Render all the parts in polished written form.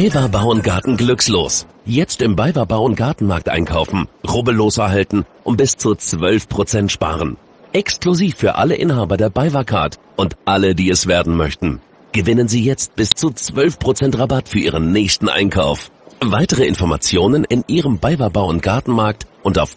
BayWa Bau und Garten Glückslos. Jetzt im BayWa Bau und Gartenmarkt einkaufen, rubbellos erhalten und bis zu 12% sparen. Exklusiv für alle Inhaber der BayWa Card und alle, die es werden möchten. Gewinnen Sie jetzt bis zu 12% Rabatt für Ihren nächsten Einkauf. Weitere Informationen in Ihrem BayWa Bau und Gartenmarkt und auf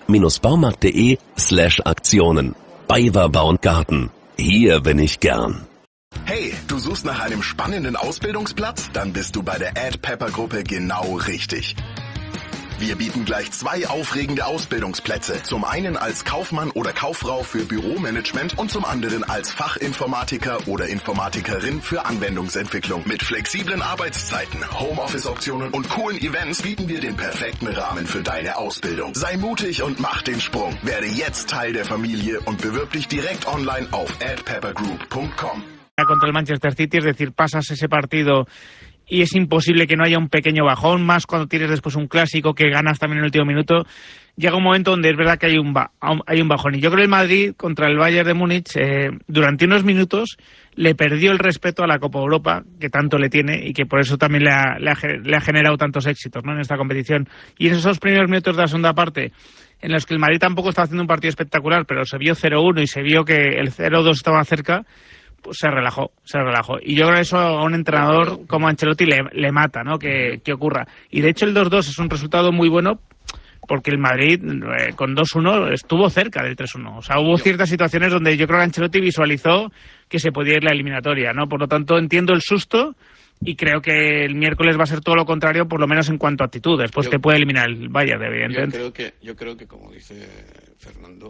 baywa-baumarkt.de/Aktionen. BayWa Bau und Garten. Hier bin ich gern. Hey, du suchst nach einem spannenden Ausbildungsplatz? Dann bist du bei der Ed Pepper Gruppe genau richtig. Wir bieten gleich 2 aufregende Ausbildungsplätze. Zum einen als Kaufmann oder Kauffrau für Büromanagement und zum anderen als Fachinformatiker oder Informatikerin für Anwendungsentwicklung. Mit flexiblen Arbeitszeiten, Homeoffice-Optionen und coolen Events bieten wir den perfekten Rahmen für deine Ausbildung. Sei mutig und mach den Sprung. Werde jetzt Teil der Familie und bewirb dich direkt online auf edpeppergroup.com. Contra el Manchester City, es decir, pasas ese partido y es imposible que no haya un pequeño bajón, más cuando tienes después un clásico que ganas también en el último minuto. Llega un momento donde es verdad que hay un bajón. Y yo creo que el Madrid contra el Bayern de Múnich, durante unos minutos, le perdió el respeto a la Copa Europa, que tanto le tiene y que por eso también le ha generado tantos éxitos, ¿no?, en esta competición. Y en esos primeros minutos de la segunda parte, en los que el Madrid tampoco está haciendo un partido espectacular, pero se vio 0-1 y se vio que el 0-2 estaba cerca, pues se relajó. Y yo creo que eso a un entrenador como Ancelotti le mata, ¿no?, que ocurra. Y de hecho el 2-2 es un resultado muy bueno porque el Madrid con 2-1 estuvo cerca del 3-1. O sea, hubo ciertas situaciones donde yo creo que Ancelotti visualizó que se podía ir la eliminatoria, ¿no? Por lo tanto, entiendo el susto y creo que el miércoles va a ser todo lo contrario, por lo menos en cuanto a actitud. Después te puede eliminar el Bayern, evidentemente. Yo creo que como dice Fernando,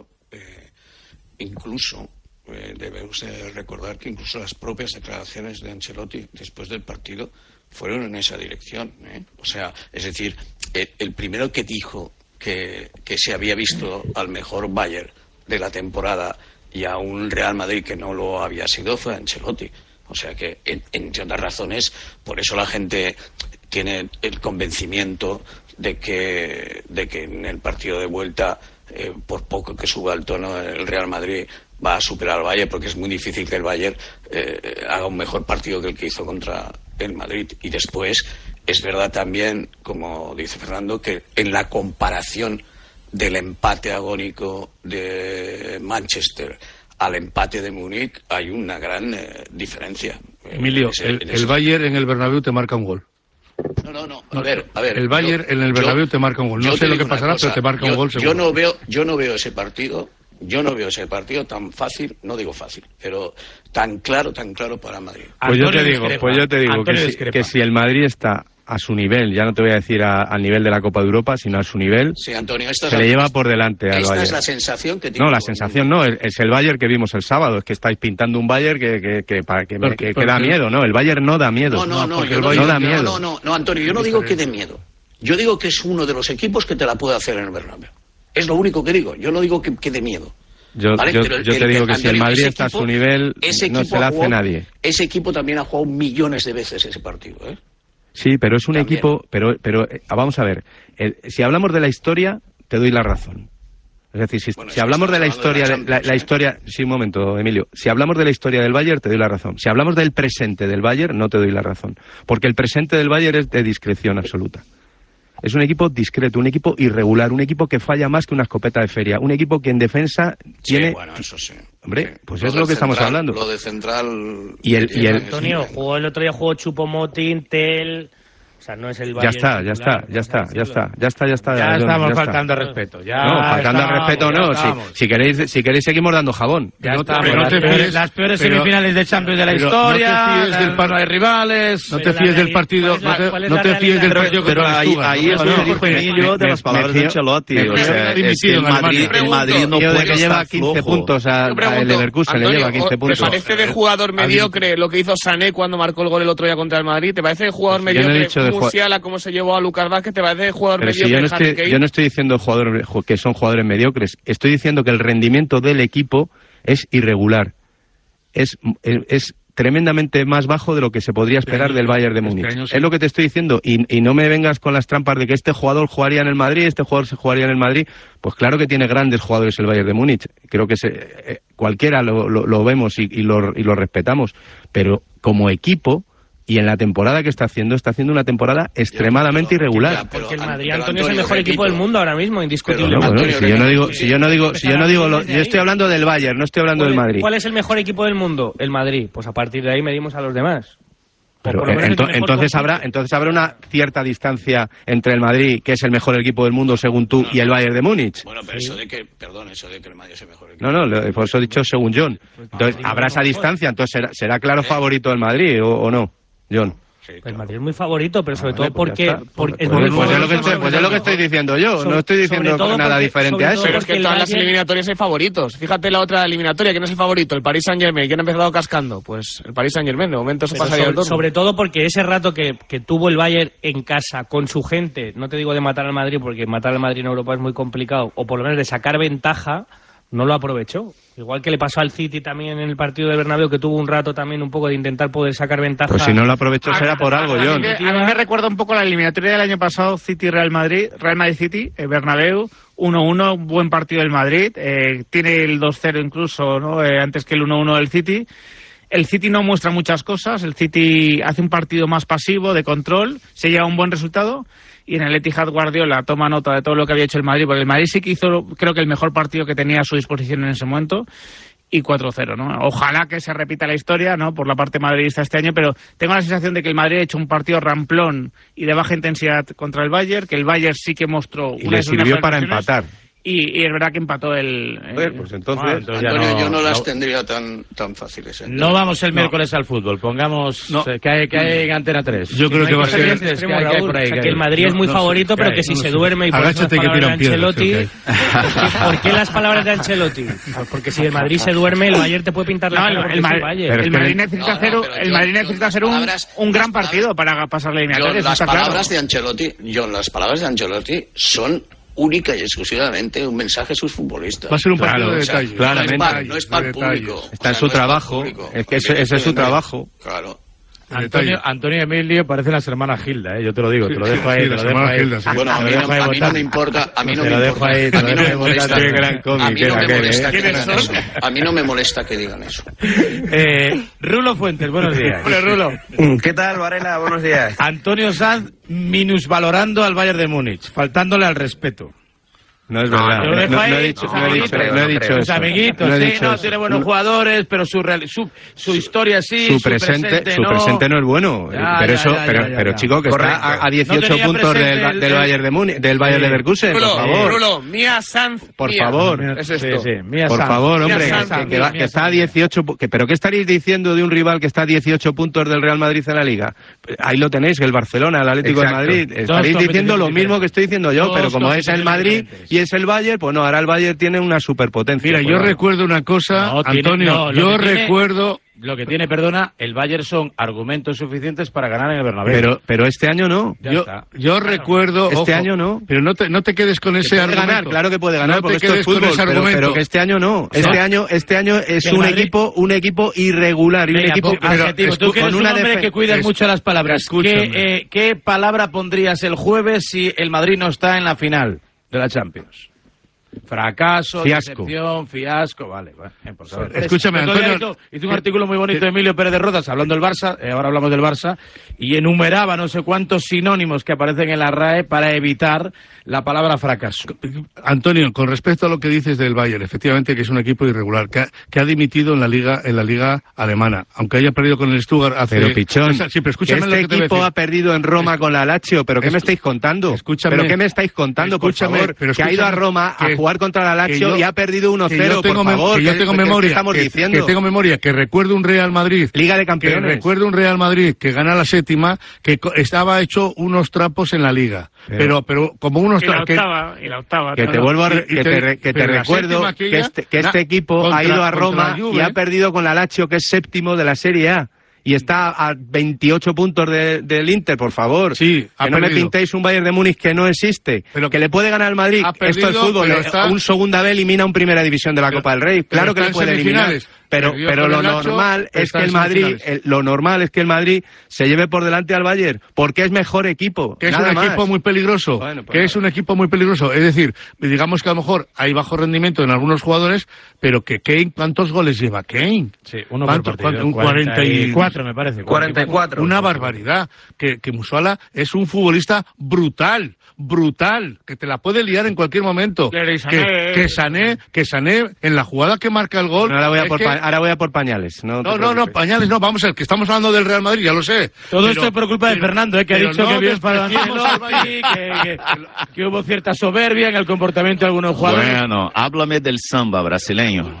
incluso... debemos recordar que incluso las propias declaraciones de Ancelotti después del partido fueron en esa dirección, ¿eh? O sea, es decir, el primero que dijo que se había visto al mejor Bayern de la temporada y a un Real Madrid que no lo había sido fue Ancelotti. O sea que, entre otras razones, por eso la gente tiene el convencimiento de que en el partido de vuelta, por poco que suba el tono, el Real Madrid va a superar al Bayern, porque es muy difícil que el Bayern haga un mejor partido que el que hizo contra el Madrid. Y después, es verdad también, como dice Fernando, que en la comparación del empate agónico de Manchester al empate de Múnich hay una gran diferencia. Emilio, el Bayern en el Bernabéu te marca un gol. No. A ver. El Bayern en el Bernabéu te marca un gol. No sé lo que pasará, pero te marca un gol seguro. Yo no veo ese partido. Yo no veo ese partido tan fácil, no digo fácil, pero tan claro para Madrid. Pues yo te digo que si el Madrid está a su nivel, ya no te voy a decir al nivel de la Copa de Europa, sino a su nivel, sí, Antonio, se le lleva por delante al Bayern. Esta es la sensación que tiene. No, la sensación no, es el Bayern que vimos el sábado, es que estáis pintando un Bayern que da miedo, ¿no? El Bayern no da miedo. No, Antonio, yo no digo que dé miedo. Yo digo que es uno de los equipos que te la puede hacer en el Bernabéu. Es lo único que digo. Yo no digo que dé miedo. ¿Vale? Yo te digo que si el Madrid está a su nivel, no se la hace nadie. Ese equipo también ha jugado millones de veces ese partido, ¿eh? Sí, pero es un equipo... Pero vamos a ver. Si hablamos de la historia, te doy la razón. Es decir, si hablamos de la historia... Sí, un momento, Emilio. Si hablamos de la historia del Bayern, te doy la razón. Si hablamos del presente del Bayern, no te doy la razón. Porque el presente del Bayern es de discreción absoluta. Es un equipo discreto, un equipo irregular, un equipo que falla más que una escopeta de feria, un equipo que en defensa tiene... Sí, bueno, eso sí. Hombre, pues es lo que estamos hablando. Lo de central... Y Antonio, el otro día jugó Choupo-Moting, Tel... O sea, no es el Bayern. Ya está. Ya estamos faltando respeto. Faltando al respeto no. Si queréis seguimos dando jabón. Las peores semifinales de Champions de la historia. No te fíes del par de rivales. No te fíes del partido. No te fíes del partido. Pero ahí es lo que dijo Emilio de las palabras de Ancelotti. O sea, el Madrid no puede que lleva 15 puntos el Leverkusen. Le lleva 15 puntos. ¿Te parece de jugador mediocre lo que hizo Sané cuando marcó el gol el otro día contra el Madrid? ¿Te parece de jugador mediocre Musiala cómo se llevó a Lucas Vázquez? ¿Te parece de jugador mediocre? Yo no estoy diciendo que son jugadores mediocres. Estoy diciendo que el rendimiento del equipo es irregular. Es tremendamente más bajo de lo que se podría esperar del Bayern de Múnich. Es lo que te estoy diciendo. Y no me vengas con las trampas de que este jugador jugaría en el Madrid, este jugador se jugaría en el Madrid. Pues claro que tiene grandes jugadores el Bayern de Múnich. Creo que cualquiera lo vemos y lo respetamos. Pero como equipo Y en la temporada que está haciendo una temporada extremadamente irregular. Porque el Madrid, Antonio, es el mejor equipo del mundo ahora mismo, indiscutiblemente. Bueno, si yo no digo, yo estoy hablando del Bayern, no estoy hablando del Madrid. ¿Cuál es el mejor equipo del mundo? El Madrid. Pues a partir de ahí medimos a los demás. Pero entonces habrá una cierta distancia entre el Madrid, que es el mejor equipo del mundo según tú, y el Bayern de Múnich. Bueno, pero eso de que el Madrid es el mejor equipo. No, por eso he dicho según John. Entonces, habrá esa distancia, entonces será claro favorito el Madrid o no, John. Pues el Madrid es muy favorito, pero sobre todo porque... Pues es lo que estoy diciendo yo, no estoy diciendo nada diferente a eso. Pero es que en todas las eliminatorias hay favoritos. Fíjate la otra eliminatoria, que no es el favorito, el Paris Saint-Germain. ¿Quién ha empezado cascando? Pues el Paris Saint-Germain, de momento se pasaría el turno. Sobre todo porque ese rato que tuvo el Bayern en casa, con su gente, no te digo de matar al Madrid, porque matar al Madrid en Europa es muy complicado, o por lo menos de sacar ventaja, no lo aprovechó. Igual que le pasó al City también en el partido del Bernabéu, que tuvo un rato también un poco de intentar poder sacar ventaja. Pues si no lo aprovechó será por algo, John. A mí me recuerda un poco la eliminatoria del año pasado, City-Real Madrid, Real Madrid-City, Bernabéu, 1-1, un buen partido del Madrid, tiene el 2-0 incluso, ¿no? Antes que el 1-1 del City. El City no muestra muchas cosas, el City hace un partido más pasivo, de control, se lleva un buen resultado. Y en el Etihad Guardiola toma nota de todo lo que había hecho el Madrid, porque el Madrid sí que hizo, creo que el mejor partido que tenía a su disposición en ese momento, y 4-0, ¿no? Ojalá que se repita la historia, ¿no? Por la parte madridista este año, pero tengo la sensación de que el Madrid ha hecho un partido ramplón y de baja intensidad contra el Bayern, que el Bayern sí que mostró... Y le sirvió para empatar. Y es verdad que empató el... pues entonces Antonio, yo no las tendría tan fáciles. No vamos el miércoles al fútbol, pongamos que hay en Antena 3. Yo creo que va a ser... que el Madrid es muy favorito, pero que si se duerme y por las palabras de Ancelotti... ¿Por qué las palabras de Ancelotti? Porque si el Madrid se duerme, el Bayern te puede pintar la cara. El Madrid necesita hacer un gran partido para pasar la eliminatoria. Las palabras de Ancelotti son única y exclusivamente un mensaje a sus futbolistas. Va a ser un partido de detalle. Claramente. No es para el público. Está en su trabajo. Es que ese es su trabajo. Claro. Antonio y Emilio parecen las hermanas Gilda, yo te lo digo, te lo dejo ahí. Bueno, a mí no me importa, a mí no me molesta que digan eso. Rulo Fuentes, buenos días. Hola, Rulo. ¿Qué tal, Varela? Buenos días. Antonio Sanz minusvalorando al Bayern de Múnich, faltándole al respeto. No es verdad. No he dicho sus amiguitos, tiene buenos jugadores, pero su historia sí, su presente no es bueno. Pero chico, que está a 18 puntos del Bayern de Múnich, del Bayern Leverkusen, por favor. Rulo, Mía Sanz. Por favor. Es esto. Por favor, hombre, que está a 18. ¿Pero qué estaréis diciendo de un rival que está a 18 puntos del Real Madrid en la Liga? Ahí lo tenéis, el Barcelona, el Atlético de Madrid. Estaréis diciendo lo mismo que estoy diciendo yo, pero como es el Madrid y es el Bayern, pues no, ahora el Bayern tiene una superpotencia. Mira, yo recuerdo una cosa, Antonio, recuerdo... Lo que tiene, el Bayern son argumentos suficientes para ganar en el Bernabéu. Pero este año no. Yo recuerdo... Este año no. Pero no te quedes con ese argumento. Ganar, claro que puede ganar, porque esto es fútbol, pero que este año no. Este año es un equipo irregular. Tú que eres un hombre que cuidas mucho las palabras. ¿Qué palabra pondrías el jueves si el Madrid no está en la final de la Champions? Fracaso, fiasco. Decepción, fiasco, vale. Escúchame, Antonio. Hice un artículo muy bonito de Emilio Pérez de Rozas hablando del Barça, ahora hablamos del Barça, y enumeraba no sé cuántos sinónimos que aparecen en la RAE para evitar la palabra fracaso. Antonio, con respecto a lo que dices del Bayern, efectivamente que es un equipo irregular, que ha dimitido en la liga alemana, aunque haya perdido con el Stuttgart hace... Pero Pichón, sí, pero escúchame este equipo ha perdido en Roma con la Lazio, ¿pero qué me estáis contando? Escúchame, ¿Pero qué me estáis contando, por favor? Que ha ido a Roma a jugar contra la Lazio y ha perdido 1-0, por favor. Yo tengo memoria, que tengo memoria, que recuerdo un Real Madrid... Liga de Campeones. Que recuerdo un Real Madrid que gana la séptima, que estaba hecho unos trapos en la Liga. Pero como unos trapos... Y la octava. Que te vuelvo a te recuerdo que este equipo ha ido a Roma y ha perdido con la Lazio, que es séptimo de la Serie A. Y está a 28 puntos del Inter, por favor. Sí, que no me pintéis un Bayern de Múnich que no existe. Pero que le puede ganar al Madrid. Esto es fútbol. Un segunda B elimina un primera división de la Copa del Rey. Claro que le puede eliminar. Pero lo normal es que el Madrid se lleve por delante al Bayern, porque es mejor equipo. Que es un equipo muy peligroso. Es un equipo muy peligroso. Es decir, digamos que a lo mejor hay bajo rendimiento en algunos jugadores, pero que Kane, ¿cuántos goles lleva Kane? Sí, uno por partido. 44. 44, me parece. 44. Una barbaridad. Que Musiala es un futbolista brutal, que te la puede liar en cualquier momento. Que Sané en la jugada que marca el gol... Ahora voy a por pañales. No, pañales no, vamos a ver, que estamos hablando del Real Madrid, ya lo sé. Todo esto es por culpa de Fernando, que ha dicho que vio que hubo cierta soberbia en el comportamiento de algunos jugadores. Bueno, háblame del samba brasileño.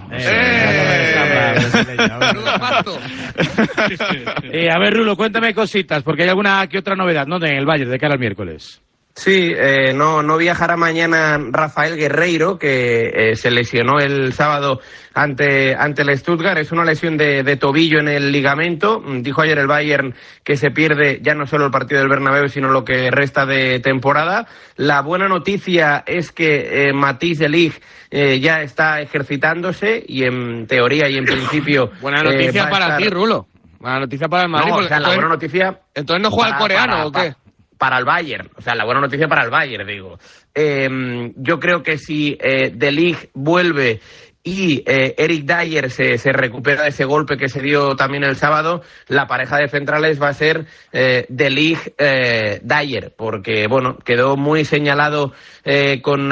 A ver, Rulo, cuéntame cositas, porque hay alguna que otra novedad, ¿no? En el Bayern, de cara al miércoles. Sí, no viajará mañana Rafael Guerreiro, que se lesionó el sábado ante el Stuttgart. Es una lesión de tobillo en el ligamento. Dijo ayer el Bayern que se pierde ya no solo el partido del Bernabéu, sino lo que resta de temporada. La buena noticia es que Matthijs de Ligt ya está ejercitándose y en teoría y en principio... Buena noticia para ti, Rulo. Buena noticia para el Madrid. No, la buena noticia... ¿Entonces no juega el coreano o qué? Para el Bayern, o sea, la buena noticia para el Bayern, digo. Yo creo que si De Ligt vuelve y Eric Dyer se recupera de ese golpe que se dio también el sábado, la pareja de centrales va a ser De Ligt-Dyer, porque, bueno, quedó muy señalado con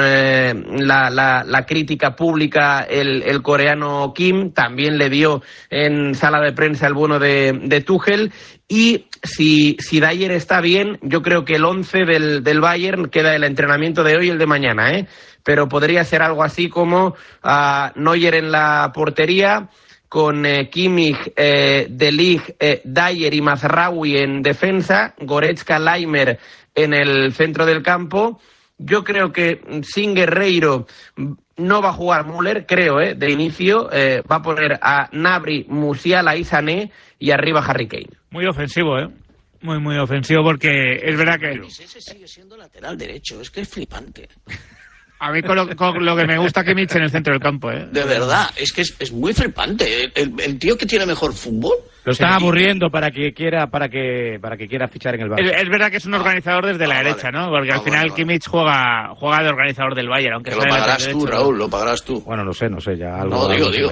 la crítica pública el coreano Kim, también le dio en sala de prensa el bueno de Tuchel. Y si Dyer está bien, yo creo que el 11 del Bayern queda el entrenamiento de hoy y el de mañana, pero podría ser algo así como Neuer en la portería, con Kimmich, De Ligt, Dyer y Mazraoui en defensa, Goretzka, Laimer en el centro del campo. Yo creo que sin Guerreiro no va a jugar Müller, creo, de inicio. Va a poner a Gnabry, Musiala y Sané y arriba Harry Kane. Muy ofensivo, muy ofensivo, porque es verdad que... Ese sigue siendo lateral derecho, es que es flipante. A mí con lo que me gusta Kimmich en el centro del campo, De verdad, es que es muy flipante. El tío que tiene mejor fútbol... Lo están aburriendo para que quiera fichar en el Bayern. Es verdad que es un organizador desde la derecha, ¿no? Porque al final Kimmich juega de organizador del Bayern, aunque lo pagarás tú, Raúl, lo pagarás tú. Bueno, no sé, ya algo... No, digo.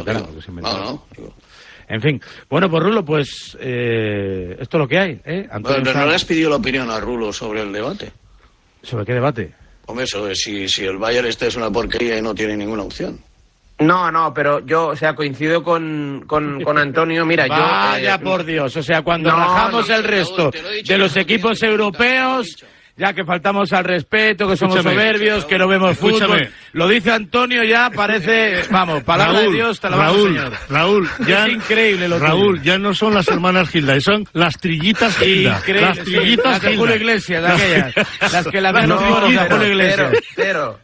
En fin, bueno, pues Rulo, pues esto es lo que hay, Antonio, pero no le has pedido la opinión a Rulo sobre el debate. ¿Sobre qué debate? Hombre, sobre si el Bayern es una porquería y no tiene ninguna opción. No, pero yo, o sea, coincido con Antonio. Mira, Vaya por Dios, o sea, cuando rajamos el resto de los equipos europeos... Ya que faltamos al respeto, que somos soberbios, que no vemos fútbol. Lo dice Antonio, ya parece, vamos, palabra de Dios, te la vamos, señor. Raúl, ya, es increíble lo Raúl, ya no son las hermanas Gilda, son las trillitas Gilda. Increíble, las trillitas las de Julio Iglesias, de aquellas. Las que la ven los foros de Julio Iglesias. Pero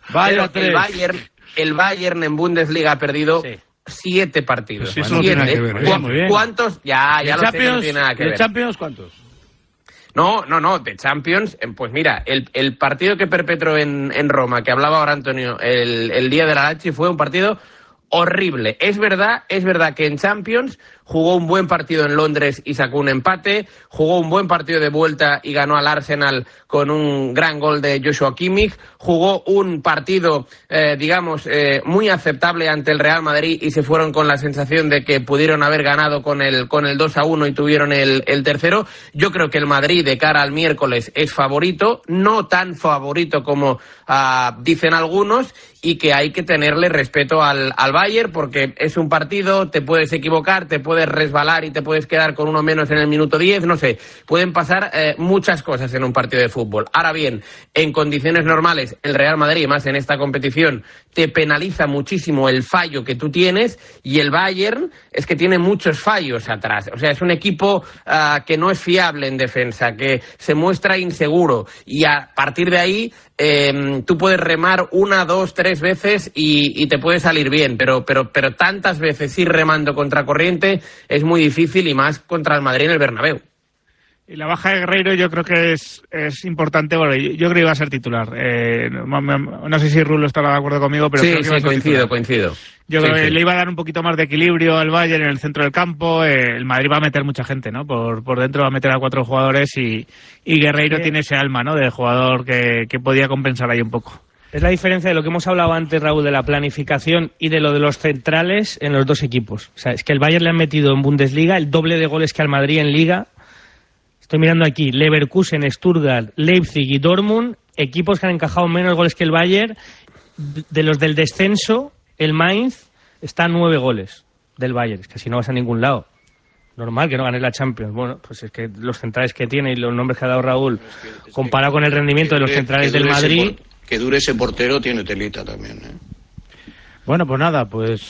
el Bayern en Bundesliga ha perdido 7 partidos. Pues eso 7. No tiene nada que ver, ¿Cuántos? Ya lo sé, no tiene nada que ver. ¿De Champions cuántos? No, de Champions, pues mira, el partido que perpetró en Roma, que hablaba ahora Antonio, el día de la Lazio, fue un partido horrible. Es verdad que en Champions jugó un buen partido en Londres y sacó un empate, jugó un buen partido de vuelta y ganó al Arsenal con un gran gol de Joshua Kimmich, jugó un partido, muy aceptable ante el Real Madrid y se fueron con la sensación de que pudieron haber ganado con el 2-1 y tuvieron el tercero. Yo creo que el Madrid de cara al miércoles es favorito, no tan favorito como dicen algunos, y que hay que tenerle respeto al Bayern porque es un partido, te puedes equivocar, te puedes resbalar y te puedes quedar con uno menos en el minuto 10, no sé, pueden pasar muchas cosas en un partido de fútbol. Ahora bien, en condiciones normales, el Real Madrid, más en esta competición, te penaliza muchísimo el fallo que tú tienes, y el Bayern es que tiene muchos fallos atrás. O sea, es un equipo que no es fiable en defensa, que se muestra inseguro, y a partir de ahí tú puedes remar 1, 2, 3 veces y te puede salir bien, pero tantas veces ir remando contra corriente es muy difícil, y más contra el Madrid en el Bernabéu. Y la baja de Guerreiro yo creo que es importante, bueno, yo creo que iba a ser titular. No sé si Rulo estará de acuerdo conmigo, pero creo que iba a ser coincido. Yo creo que le iba a dar un poquito más de equilibrio al Bayern en el centro del campo. El Madrid va a meter mucha gente, ¿no? Por dentro va a meter a 4 jugadores y Guerreiro tiene ese alma, ¿no? De jugador que podía compensar ahí un poco. Es la diferencia de lo que hemos hablado antes, Raúl, de la planificación y de lo de los centrales en los dos equipos. O sea, es que el Bayern le han metido en Bundesliga el doble de goles que al Madrid en Liga. Estoy mirando aquí, Leverkusen, Stuttgart, Leipzig y Dortmund, equipos que han encajado menos goles que el Bayern. De los del descenso, el Mainz está a 9 goles del Bayern. Es que si no vas a ningún lado. Normal que no ganes la Champions. Bueno, pues es que los centrales que tiene y los nombres que ha dado Raúl, comparado con el rendimiento de los centrales del Madrid... Que dure ese portero tiene telita también, ¿eh? Bueno, pues nada, pues...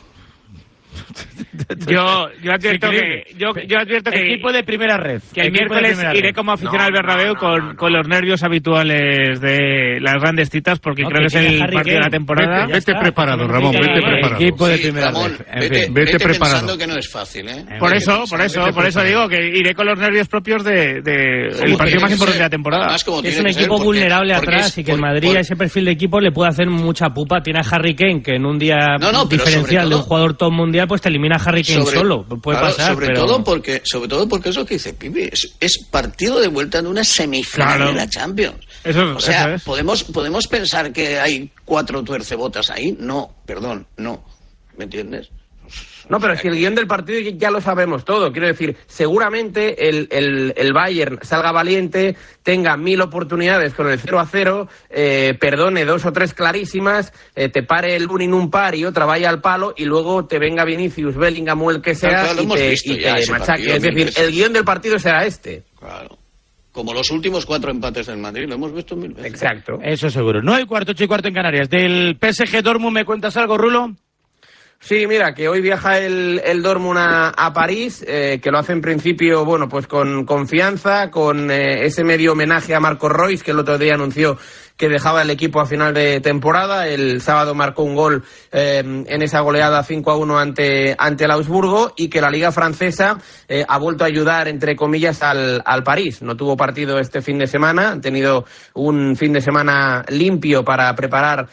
Yo advierto que equipo de primera red. Que el miércoles iré como aficionado al Bernabéu con los nervios habituales de las grandes citas, porque creo que es el partido de la temporada. Vete preparado, Ramón, vete preparado. Equipo de primera red. Vete preparado. Pensando que no es fácil, ¿eh? Por eso digo que iré con los nervios propios de el partido más importante de la temporada. Es un equipo vulnerable atrás y que el Madrid a ese perfil de equipo le puede hacer mucha pupa. Tiene a Harry Kane, que en un día diferencial de un jugador top mundial, pues te elimina a Harry Kane solo. Puede pasar, sobre todo porque es lo que dice Pipi, es partido de vuelta en una semifinal de la Champions. Eso es. ¿Podemos pensar que hay 4 tuercebotas ahí? No, perdón, no. ¿Me entiendes? No, pero si el guión del partido ya lo sabemos todo. Quiero decir, seguramente el Bayern salga valiente, tenga 1000 oportunidades con el 0-0, perdone 2 o 3 clarísimas, te pare el un in un par y otra vaya al palo, y luego te venga Vinicius, Bellingham o el que sea y te machaque. Es decir, el guión del partido será este. Claro. Como los últimos 4 empates del Madrid, lo hemos visto 1000 veces. Exacto. Eso seguro. 9:15, 8:15 en Canarias. Del PSG Dortmund, ¿me cuentas algo, Rulo? Sí, mira, que hoy viaja el Dortmund a París, que lo hace en principio, bueno, pues con confianza, con ese medio homenaje a Marco Reus, que el otro día anunció que dejaba el equipo a final de temporada. El sábado marcó un gol en esa goleada 5-1 ante el Augsburgo, y que la Liga Francesa ha vuelto a ayudar, entre comillas, al París. No tuvo partido este fin de semana, han tenido un fin de semana limpio para preparar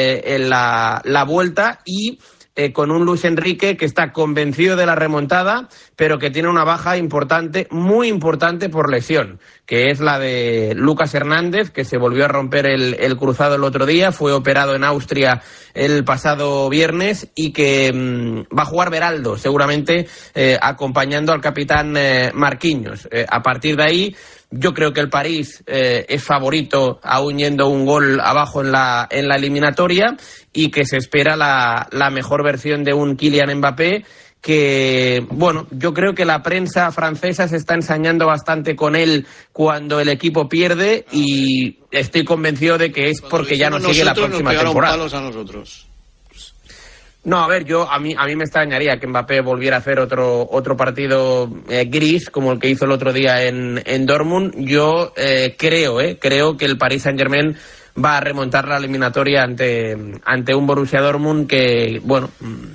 la vuelta, y con un Luis Enrique que está convencido de la remontada, pero que tiene una baja importante, muy importante por lesión, que es la de Lucas Hernández, que se volvió a romper el cruzado el otro día, fue operado en Austria el pasado viernes, y que va a jugar Beraldo, seguramente acompañando al capitán Marquinhos. A partir de ahí, yo creo que el París es favorito, aún yendo un gol abajo en la eliminatoria, y que se espera la mejor versión de un Kylian Mbappé, que, bueno, yo creo que la prensa francesa se está ensañando bastante con él cuando el equipo pierde, y estoy convencido de que es porque ya no sigue la próxima temporada. Palos a nosotros. No, a ver, a mí me extrañaría que Mbappé volviera a hacer otro partido gris como el que hizo el otro día en Dortmund. Yo creo que el Paris Saint-Germain va a remontar la eliminatoria ante un Borussia Dortmund que, bueno,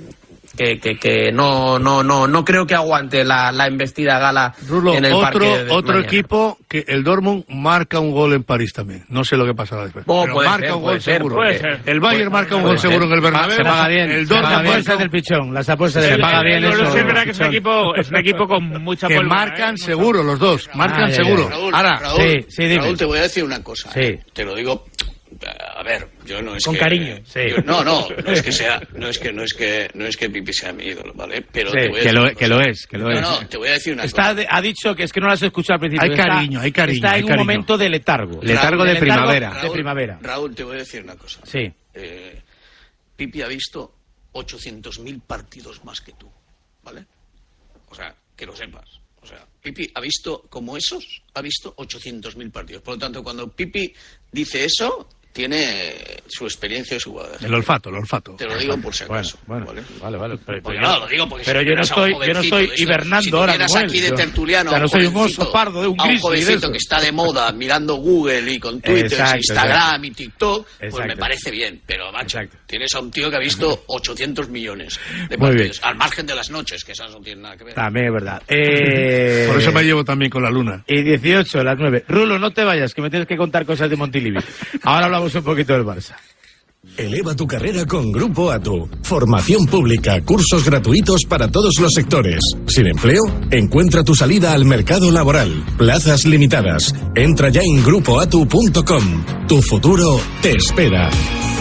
que no creo que aguante la embestida gala. Rulo, en el parque otro mañana. Equipo que el Dortmund marca un gol en París también. No sé lo que pasará después. Pero marca un gol seguro. El Bayern marca un gol seguro en el Bernabéu. Se paga bien. El Dortmund marca del pichón. Las apuestas se paga bien. Eso es verdad que es un equipo con mucha que pólvora, marcan seguro los dos. Marcan seguro. Raúl, dime. Raúl, te voy a decir una cosa. Sí. Te lo digo. A ver, yo no es con que... cariño. Sí. No es que sea... No es que Pipi sea mi ídolo, ¿vale? Pero sí, te voy a decir que lo es. No, te voy a decir una cosa. Ha dicho que es que no lo has escuchado al principio. Hay cariño. Está en un momento de letargo. Letargo de primavera. Raúl, te voy a decir una cosa. Sí. Pipi ha visto 800.000 partidos más que tú, ¿vale? O sea, que lo sepas. O sea, Pipi ha visto, como esos, ha visto 800.000 partidos. Por lo tanto, cuando Pipi dice eso, tiene su experiencia y su bagaje. El olfato. Te lo digo por si acaso. Bueno, vale. Lo digo porque pero yo no estoy hibernando ahora. Si aquí de tertuliano, no soy un oso pardo de un gris. A un jovencito que está de moda mirando Google y con Twitter, Instagram y TikTok, pues me parece bien. Pero, macho, tienes a un tío que ha visto 800 millones de partidos, al margen de las noches, que esas no tienen nada que ver. También es verdad. Por eso me llevo también con la luna. Y 18, las 9. Rulo, no te vayas, que me tienes que contar cosas de Montilivi. Ahora hablamos un poquito del Barça. Eleva tu carrera con Grupo ATU. Formación pública, cursos gratuitos para todos los sectores. ¿Sin empleo? Encuentra tu salida al mercado laboral. Plazas limitadas. Entra ya en grupoatu.com. Tu futuro te espera.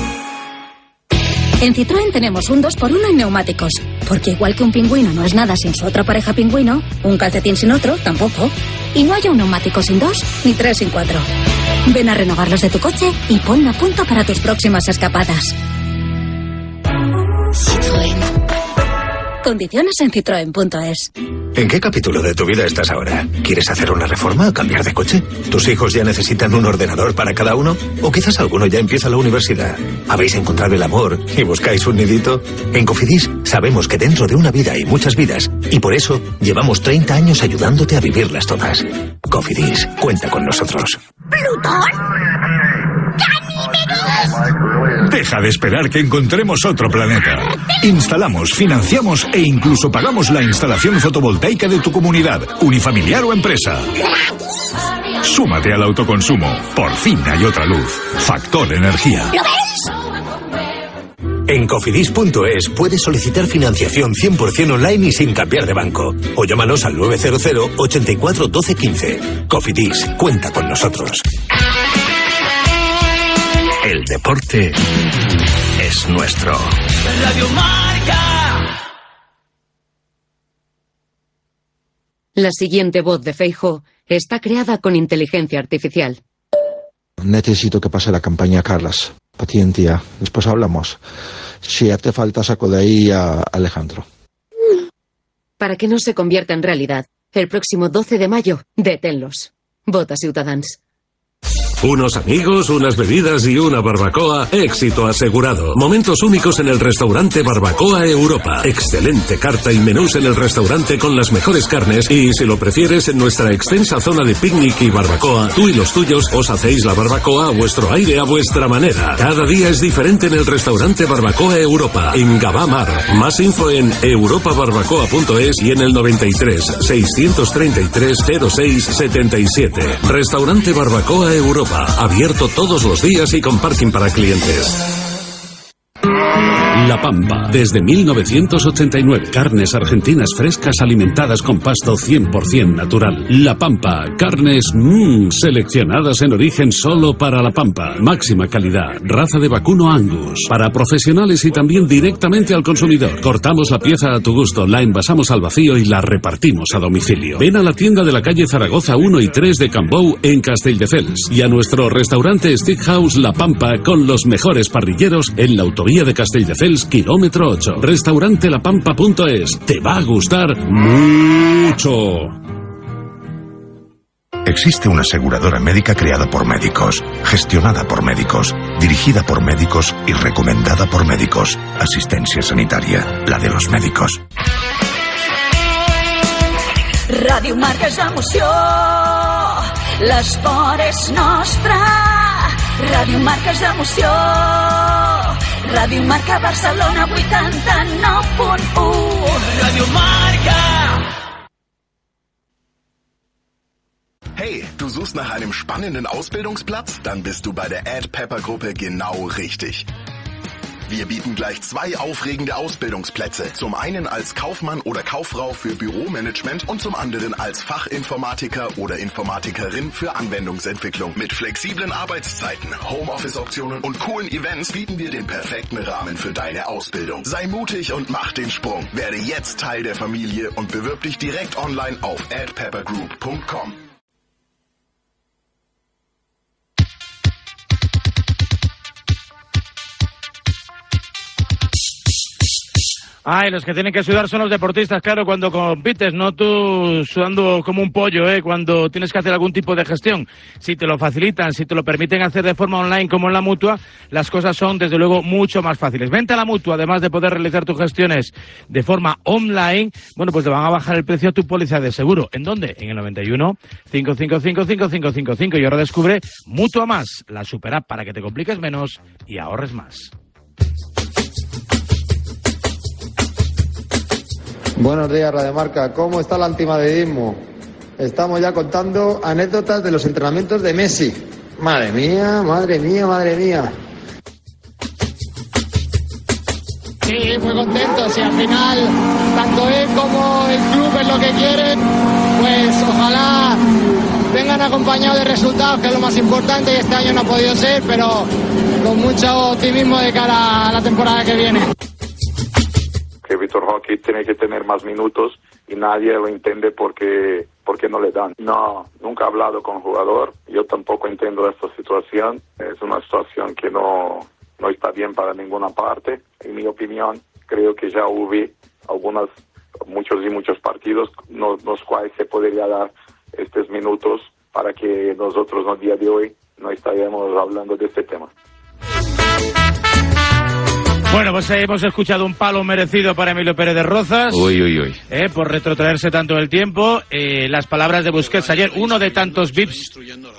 En Citroën tenemos un 2x1 en neumáticos. Porque igual que un pingüino no es nada sin su otra pareja pingüino, un calcetín sin otro tampoco. Y no hay un neumático sin 2 ni 3 sin 4. Ven a renovarlos de tu coche y ponlo a punto para tus próximas escapadas. Citroën. Condiciones en citroen.es. ¿En qué capítulo de tu vida estás ahora? ¿Quieres hacer una reforma o cambiar de coche? ¿Tus hijos ya necesitan un ordenador para cada uno? ¿O quizás alguno ya empieza la universidad? ¿Habéis encontrado el amor y buscáis un nidito? En Cofidis sabemos que dentro de una vida hay muchas vidas y por eso llevamos 30 años ayudándote a vivirlas todas. Cofidis, cuenta con nosotros. ¿Plutón? Deja de esperar que encontremos otro planeta. Instalamos, financiamos e incluso pagamos la instalación fotovoltaica de tu comunidad, unifamiliar o empresa. Súmate al autoconsumo. Por fin hay otra luz. Factor Energía. ¿Lo ves? En cofidis.es puedes solicitar financiación 100% online y sin cambiar de banco. O llámanos al 900 84 12 15. Cofidis, cuenta con nosotros. El deporte es nuestro. Radio Marca. La siguiente voz de Feijóo está creada con inteligencia artificial. Necesito que pase la campaña, Carlas. Paciencia. Después hablamos. Si hace falta, saco de ahí a Alejandro. Para que no se convierta en realidad, el próximo 12 de mayo, deténlos. Vota Ciutadans. Unos amigos, unas bebidas y una barbacoa, éxito asegurado. Momentos únicos en el restaurante Barbacoa Europa. Excelente carta y menús en el restaurante con las mejores carnes y, si lo prefieres, en nuestra extensa zona de picnic y barbacoa, tú y los tuyos os hacéis la barbacoa a vuestro aire, a vuestra manera. Cada día es diferente en el restaurante Barbacoa Europa, en Gavà Mar. Más info en europabarbacoa.es y en el 93 633 06 77. Restaurante Barbacoa Europa. Abierto todos los días y con parking para clientes. La Pampa, desde 1989. Carnes argentinas frescas alimentadas con pasto 100% natural. La Pampa, carnes seleccionadas en origen solo para La Pampa. Máxima calidad, raza de vacuno Angus. Para profesionales y también directamente al consumidor. Cortamos la pieza a tu gusto, la envasamos al vacío y la repartimos a domicilio. Ven a la tienda de la calle Zaragoza 1 y 3 de Cambou en Castelldefels. Y a nuestro restaurante Steakhouse La Pampa con los mejores parrilleros en la autovía de Castelldefels, kilómetro 8. Restaurantelapampa.es. Te va a gustar mucho. Existe una aseguradora médica creada por médicos, gestionada por médicos, dirigida por médicos y recomendada por médicos. Asistencia sanitaria, la de los médicos. Radio Marca és emoció, l'esport és nostre. Radio Marca és emoció, Radio Marca Barcelona 89.1. Radio Marca. Hey, du suchst nach einem spannenden Ausbildungsplatz? Dann bist du bei der Ad-Pepper-Gruppe genau richtig. Wir bieten gleich 2 aufregende Ausbildungsplätze. Zum einen als Kaufmann oder Kauffrau für Büromanagement und zum anderen als Fachinformatiker oder Informatikerin für Anwendungsentwicklung. Mit flexiblen Arbeitszeiten, Homeoffice-Optionen und coolen Events bieten wir den perfekten Rahmen für deine Ausbildung. Sei mutig und mach den Sprung. Werde jetzt Teil der Familie und bewirb dich direkt online auf adpeppergroup.com. Ay, los que tienen que sudar son los deportistas, claro, cuando compites, no tú sudando como un pollo, cuando tienes que hacer algún tipo de gestión. Si te lo facilitan, si te lo permiten hacer de forma online como en la Mutua, las cosas son, desde luego, mucho más fáciles. Vente a la Mutua, además de poder realizar tus gestiones de forma online, bueno, pues te van a bajar el precio a tu póliza de seguro. ¿En dónde? En el 91 555 5555. Y ahora descubre Mutua Más, la super app para que te compliques menos y ahorres más. Buenos días, Radio Marca. ¿Cómo está el antimadridismo? Estamos ya contando anécdotas de los entrenamientos de Messi. Madre mía, madre mía, madre mía. Sí, muy contento. Si al final tanto él como el club es lo que quieren, pues ojalá vengan acompañados de resultados, que es lo más importante, y este año no ha podido ser, pero con mucho optimismo de cara a la temporada que viene. Que Vitor Roque tiene que tener más minutos y nadie lo entiende porque no le dan. No, nunca he hablado con el jugador, yo tampoco entiendo esta situación. Es una situación que no está bien para ninguna parte. En mi opinión, creo que ya hubo muchos partidos los cuales se podría dar estos minutos para que nosotros en el día de hoy no estaríamos hablando de este tema. Bueno, pues hemos escuchado un palo merecido para Emilio Pérez de Rozas. Uy. Por retrotraerse tanto en el tiempo. Las palabras de Busquets ayer, uno de tantos VIPs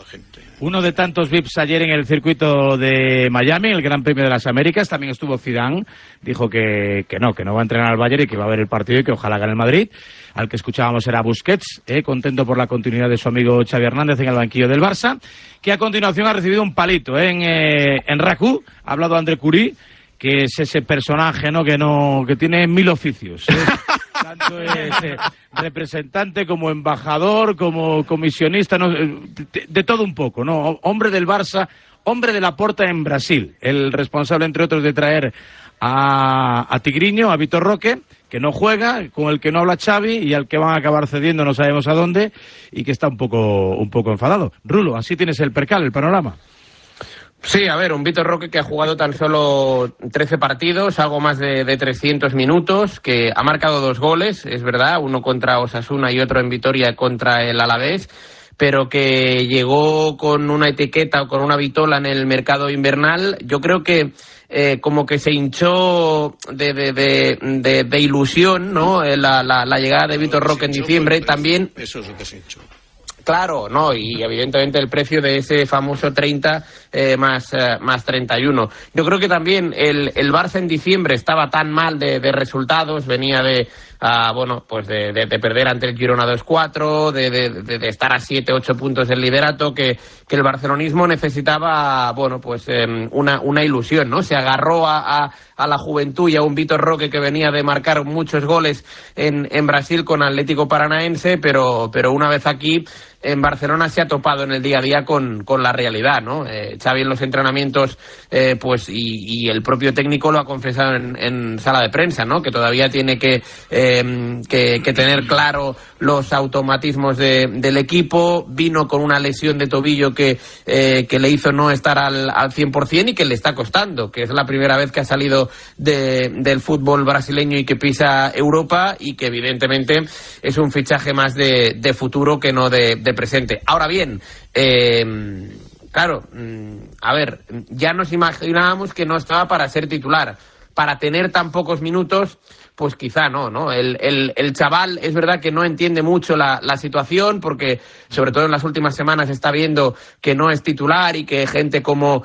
ayer en el circuito de Miami, el Gran Premio de las Américas. También estuvo Zidane, dijo que no va a entrenar al Bayern y que va a ver el partido y que ojalá gane el Madrid. Al que escuchábamos era Busquets, contento por la continuidad de su amigo Xavi Hernández en el banquillo del Barça, que a continuación ha recibido un palito en RACU. Ha hablado André Curí, que es ese personaje, ¿no? Que tiene 1000 oficios. Tanto es representante como embajador, como comisionista, ¿no? De todo un poco, ¿no? Hombre del Barça, hombre de Laporta en Brasil. El responsable, entre otros, de traer a Tigriño, a Vitor Roque, que no juega, con el que no habla Xavi y al que van a acabar cediendo no sabemos a dónde, y que está un poco enfadado. Rulo, así tienes el percal, el panorama. Sí, a ver, un Vitor Roque que ha jugado tan solo 13 partidos, algo más de 300 minutos, que ha marcado 2 goles, es verdad, uno contra Osasuna y otro en Vitoria contra el Alavés, pero que llegó con una etiqueta o con una vitola en el mercado invernal. Yo creo que como que se hinchó de ilusión, ¿no? La llegada de Vitor Roque en diciembre. También eso es lo que se hinchó. Claro, no, y evidentemente el precio de ese famoso 30 más 31. Yo creo que también el Barça en diciembre estaba tan mal de resultados, venía de perder ante el Girona 2-4, de estar a 7-8 puntos del liderato, que el barcelonismo necesitaba, una ilusión, ¿no? Se agarró a la juventud y a un Vitor Roque que venía de marcar muchos goles en Brasil con Atlético Paranaense, pero una vez aquí en Barcelona se ha topado en el día a día con la realidad, ¿no? Xavi en los entrenamientos, y el propio técnico lo ha confesado en sala de prensa, ¿no? Que todavía tiene que tener claro los automatismos del equipo. Vino con una lesión de tobillo que le hizo no estar al 100% y que le está costando, que es la primera vez que ha salido del fútbol brasileño y que pisa Europa, y que evidentemente es un fichaje más de futuro que no de presente. Ahora bien, claro, a ver, ya nos imaginábamos que no estaba para ser titular. Para tener tan pocos minutos, pues quizá no. El chaval es verdad que no entiende mucho la situación, porque sobre todo en las últimas semanas está viendo que no es titular y que gente como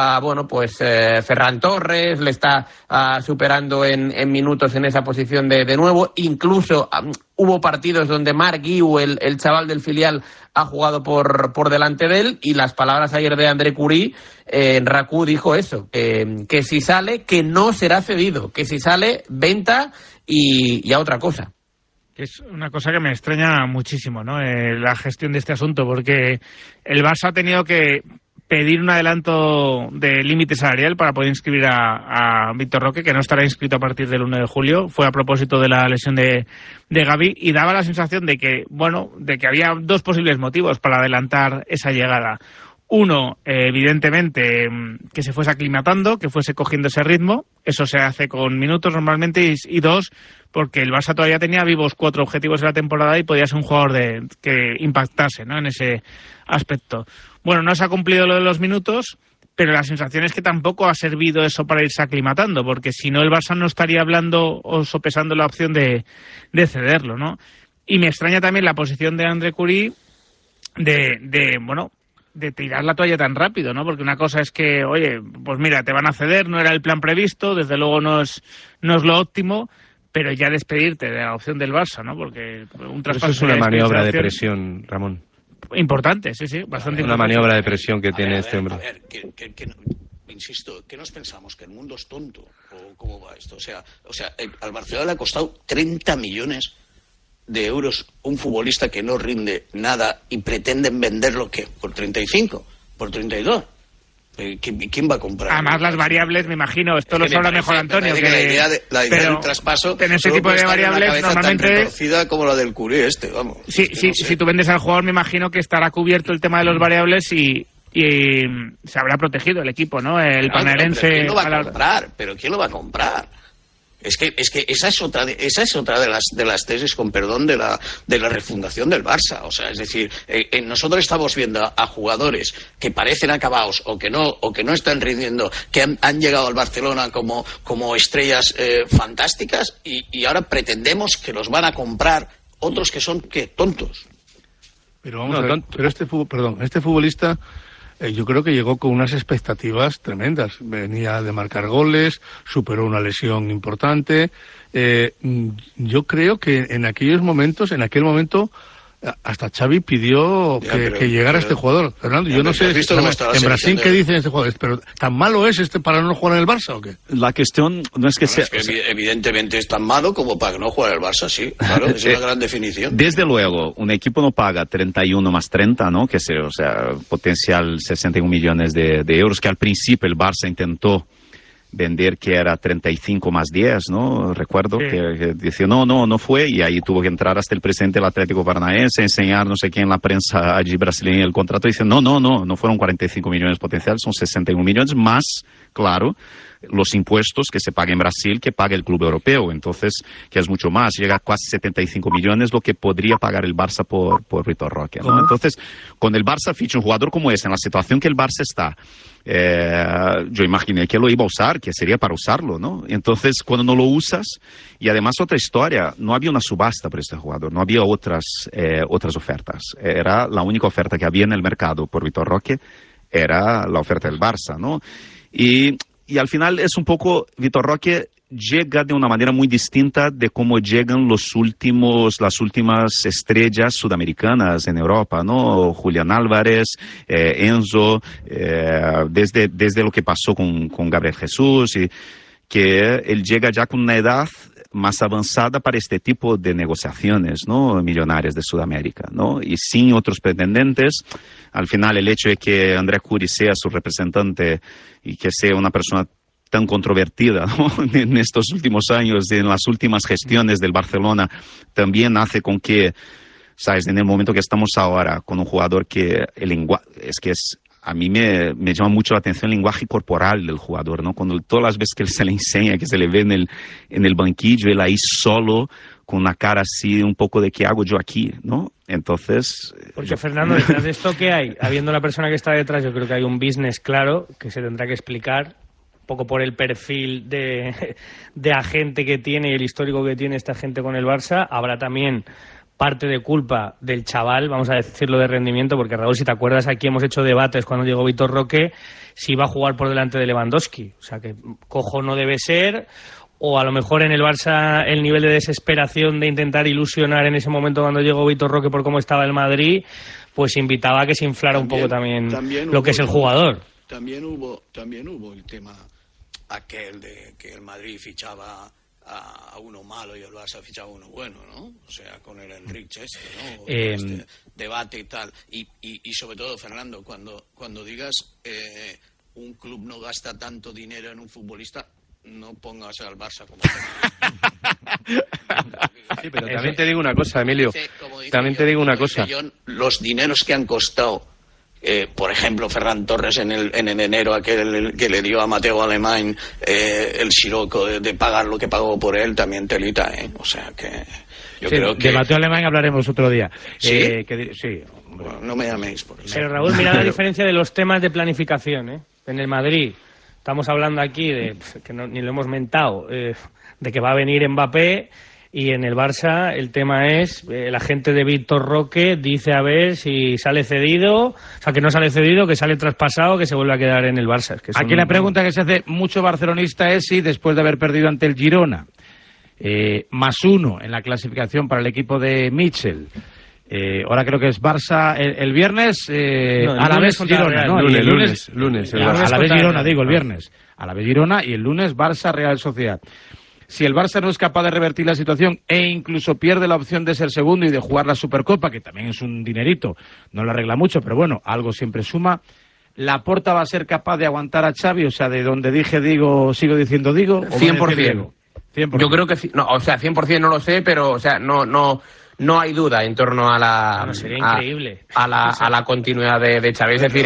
Ferran Torres le está superando en minutos en esa posición de nuevo. Incluso hubo partidos donde Marc Guiu, el chaval del filial, ha jugado por delante de él, y las palabras ayer de André Curí en RACU dijo eso, que si sale, que no será cedido, que si sale, venta y a otra cosa. Es una cosa que me extraña muchísimo, ¿no? La gestión de este asunto, porque el Barça ha tenido que pedir un adelanto de límite salarial para poder inscribir a Vitor Roque, que no estará inscrito a partir del 1 de julio. Fue a propósito de la lesión de Gavi, y daba la sensación de que había 2 posibles motivos para adelantar esa llegada. Uno, evidentemente, que se fuese aclimatando, que fuese cogiendo ese ritmo. Eso se hace con minutos normalmente. Y 2, porque el Barça todavía tenía vivos 4 objetivos en la temporada y podía ser un jugador que impactase, ¿no?, en ese aspecto. Bueno, no se ha cumplido lo de los minutos, pero la sensación es que tampoco ha servido eso para irse aclimatando, porque si no el Barça no estaría hablando o sopesando la opción de cederlo, ¿no? Y me extraña también la posición de André Curí de tirar la toalla tan rápido, ¿no? Porque una cosa es que, oye, pues mira, te van a ceder, no era el plan previsto, desde luego no es lo óptimo, pero ya despedirte de la opción del Barça, ¿no? Porque un traspaso... Eso es una maniobra de presión, Ramón. Importante, sí, bastante importante. Una maniobra de presión que tiene este hombre. Insisto, ¿qué nos pensamos? ¿Que el mundo es tonto? cómo va esto. O sea, al Barcelona le ha costado 30 millones de euros un futbolista que no rinde nada y pretenden venderlo, ¿qué? ¿Por 35? ¿Por 32? ¿Quién va a comprar? Además, las variables, me imagino, esto lo sabrá mejor Antonio. Que la idea del traspaso. En ese tipo de variables, normalmente. Tan retorcida como la del Curé, vamos. Sí, si tú vendes al jugador, me imagino que estará cubierto el tema de los variables y se habrá protegido el equipo, ¿no? El Panarense. Pero ¿quién lo va a comprar? ¿Pero quién lo va a comprar? Es que esa es otra de las tesis, con perdón, de la refundación del Barça. O sea, es decir, nosotros estamos viendo a jugadores que parecen acabados o que no están rindiendo, que han llegado al Barcelona como estrellas fantásticas y ahora pretendemos que los van a comprar otros que son, ¿qué? Tontos. Pero vamos a ver, pero este futbolista yo creo que llegó con unas expectativas tremendas. Venía de marcar goles, superó una lesión importante. Yo creo que en aquel momento, hasta Xavi pidió que llegara este jugador. Fernando, yo no sé, en Brasil, ¿qué dicen este jugador? ¿Pero tan malo es para no jugar en el Barça o qué? La cuestión no es que sea... Es que evidentemente es tan malo como para no jugar en el Barça, sí. Claro, es una gran definición. Desde luego, un equipo no paga 31 más 30, ¿no? Que sea, potencial 61 millones de euros, que al principio el Barça intentó vender, que era 35 más 10, ¿no? Recuerdo que decía, no fue, y ahí tuvo que entrar hasta el presidente del Atlético Paranaense, enseñar no sé quién en la prensa allí brasileña el contrato, y dice, no fueron 45 millones potencial, son 61 millones más, claro, los impuestos que se pagan en Brasil, que paga el club europeo, entonces, que es mucho más, llega a casi 75 millones lo que podría pagar el Barça por Vitor Roque, ¿no? Entonces, con el Barça ficha un jugador como ese, en la situación que el Barça está, yo imaginé que lo iba a usar, que sería para usarlo, ¿no? Entonces, cuando no lo usas, y además otra historia, no había una subasta por este jugador, no había otras ofertas, era la única oferta que había en el mercado por Vitor Roque, era la oferta del Barça, ¿no? Y al final es un poco, Vitor Roque llega de una manera muy distinta de cómo llegan las últimas estrellas sudamericanas en Europa, ¿no? Julián Álvarez, Enzo, desde lo que pasó con Gabriel Jesús, y que él llega ya con una edad más avanzada para este tipo de negociaciones, ¿no? Millonarias de Sudamérica, ¿no? Y sin otros pretendientes. Al final, el hecho de que André Curi sea su representante y que sea una persona tan controvertida, ¿no? En estos últimos años, en las últimas gestiones del Barcelona, también hace con que, ¿sabes? En el momento que estamos ahora, con un jugador que a mí me llama mucho la atención el lenguaje corporal del jugador, ¿no? Cuando todas las veces que se le enseña, que se le ve en el banquillo, él ahí solo, con una cara así, un poco de ¿qué hago yo aquí?, ¿no? Entonces... Porque, Fernando, detrás de esto, ¿qué hay? Habiendo la persona que está detrás, yo creo que hay un business claro que se tendrá que explicar, un poco por el perfil de agente que tiene y el histórico que tiene esta gente con el Barça. Habrá también parte de culpa del chaval, vamos a decirlo, de rendimiento, porque, Raúl, si te acuerdas, aquí hemos hecho debates cuando llegó Vitor Roque si iba a jugar por delante de Lewandowski. O sea, que cojo no debe ser, o a lo mejor en el Barça el nivel de desesperación de intentar ilusionar en ese momento cuando llegó Vitor Roque por cómo estaba el Madrid, pues invitaba a que se inflara un poco también lo que es el jugador. También hubo el tema aquel de que el Madrid fichaba a uno malo y el Barça fichaba a uno bueno, ¿no? O sea, con el Enrich ¿no? Este debate y tal. Y sobre todo, Fernando, cuando digas un club no gasta tanto dinero en un futbolista, no pongas al Barça como... Sí, pero también te digo una cosa, Emilio. También te digo una cosa. Los dineros que han costado, por ejemplo, Ferran Torres en enero, aquel que le dio a Mateo Alemán el siroco de pagar lo que pagó por él, también telita, O sea que yo creo que... De Mateo Alemán hablaremos otro día. ¿Sí? Sí. Bueno, no me llaméis por eso. Pero, Raúl, mira la diferencia de los temas de planificación, En el Madrid estamos hablando aquí de, que ni lo hemos mentado, de que va a venir Mbappé, y en el Barça el tema es, la gente de Vitor Roque dice a ver si sale cedido, o sea, que no sale cedido, que sale traspasado, que se vuelve a quedar en el Barça. Es que aquí la pregunta que se hace mucho barcelonista es si después de haber perdido ante el Girona, +1 en la clasificación para el equipo de Mitchell, ahora creo que es Barça el viernes, a la vez Girona, ¿no? Lunes. A la vez Girona, digo, el viernes. Alavés Girona, y el lunes Barça Real Sociedad. Si el Barça no es capaz de revertir la situación e incluso pierde la opción de ser segundo y de jugar la Supercopa, que también es un dinerito, no lo arregla mucho, pero bueno, algo siempre suma, ¿Laporta va a ser capaz de aguantar a Xavi? O sea, de donde dije digo, sigo diciendo digo. 100%. 100%. Yo creo que, no, o sea, 100% no lo sé, pero, o sea, no hay duda en torno a la... sería increíble. A la continuidad de Xavi. Es decir,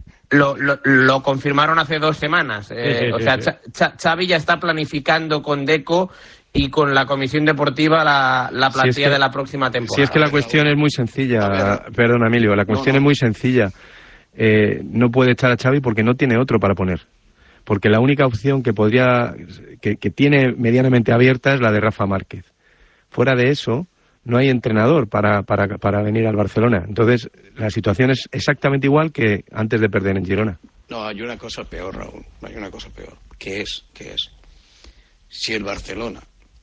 lo confirmaron hace 2 semanas. O sea, Xavi ya está planificando con Deco y con la comisión deportiva la plantilla de la próxima temporada. Si es que la cuestión es muy sencilla, perdona Emilio, la cuestión es muy sencilla. No puede echar a Xavi porque no tiene otro para poner. Porque la única opción que tiene medianamente abierta es la de Rafa Márquez. Fuera de eso, no hay entrenador para venir al Barcelona. Entonces, la situación es exactamente igual que antes de perder en Girona. No, hay una cosa peor, Raúl. Hay una cosa peor. ¿Qué es? Si el Barcelona,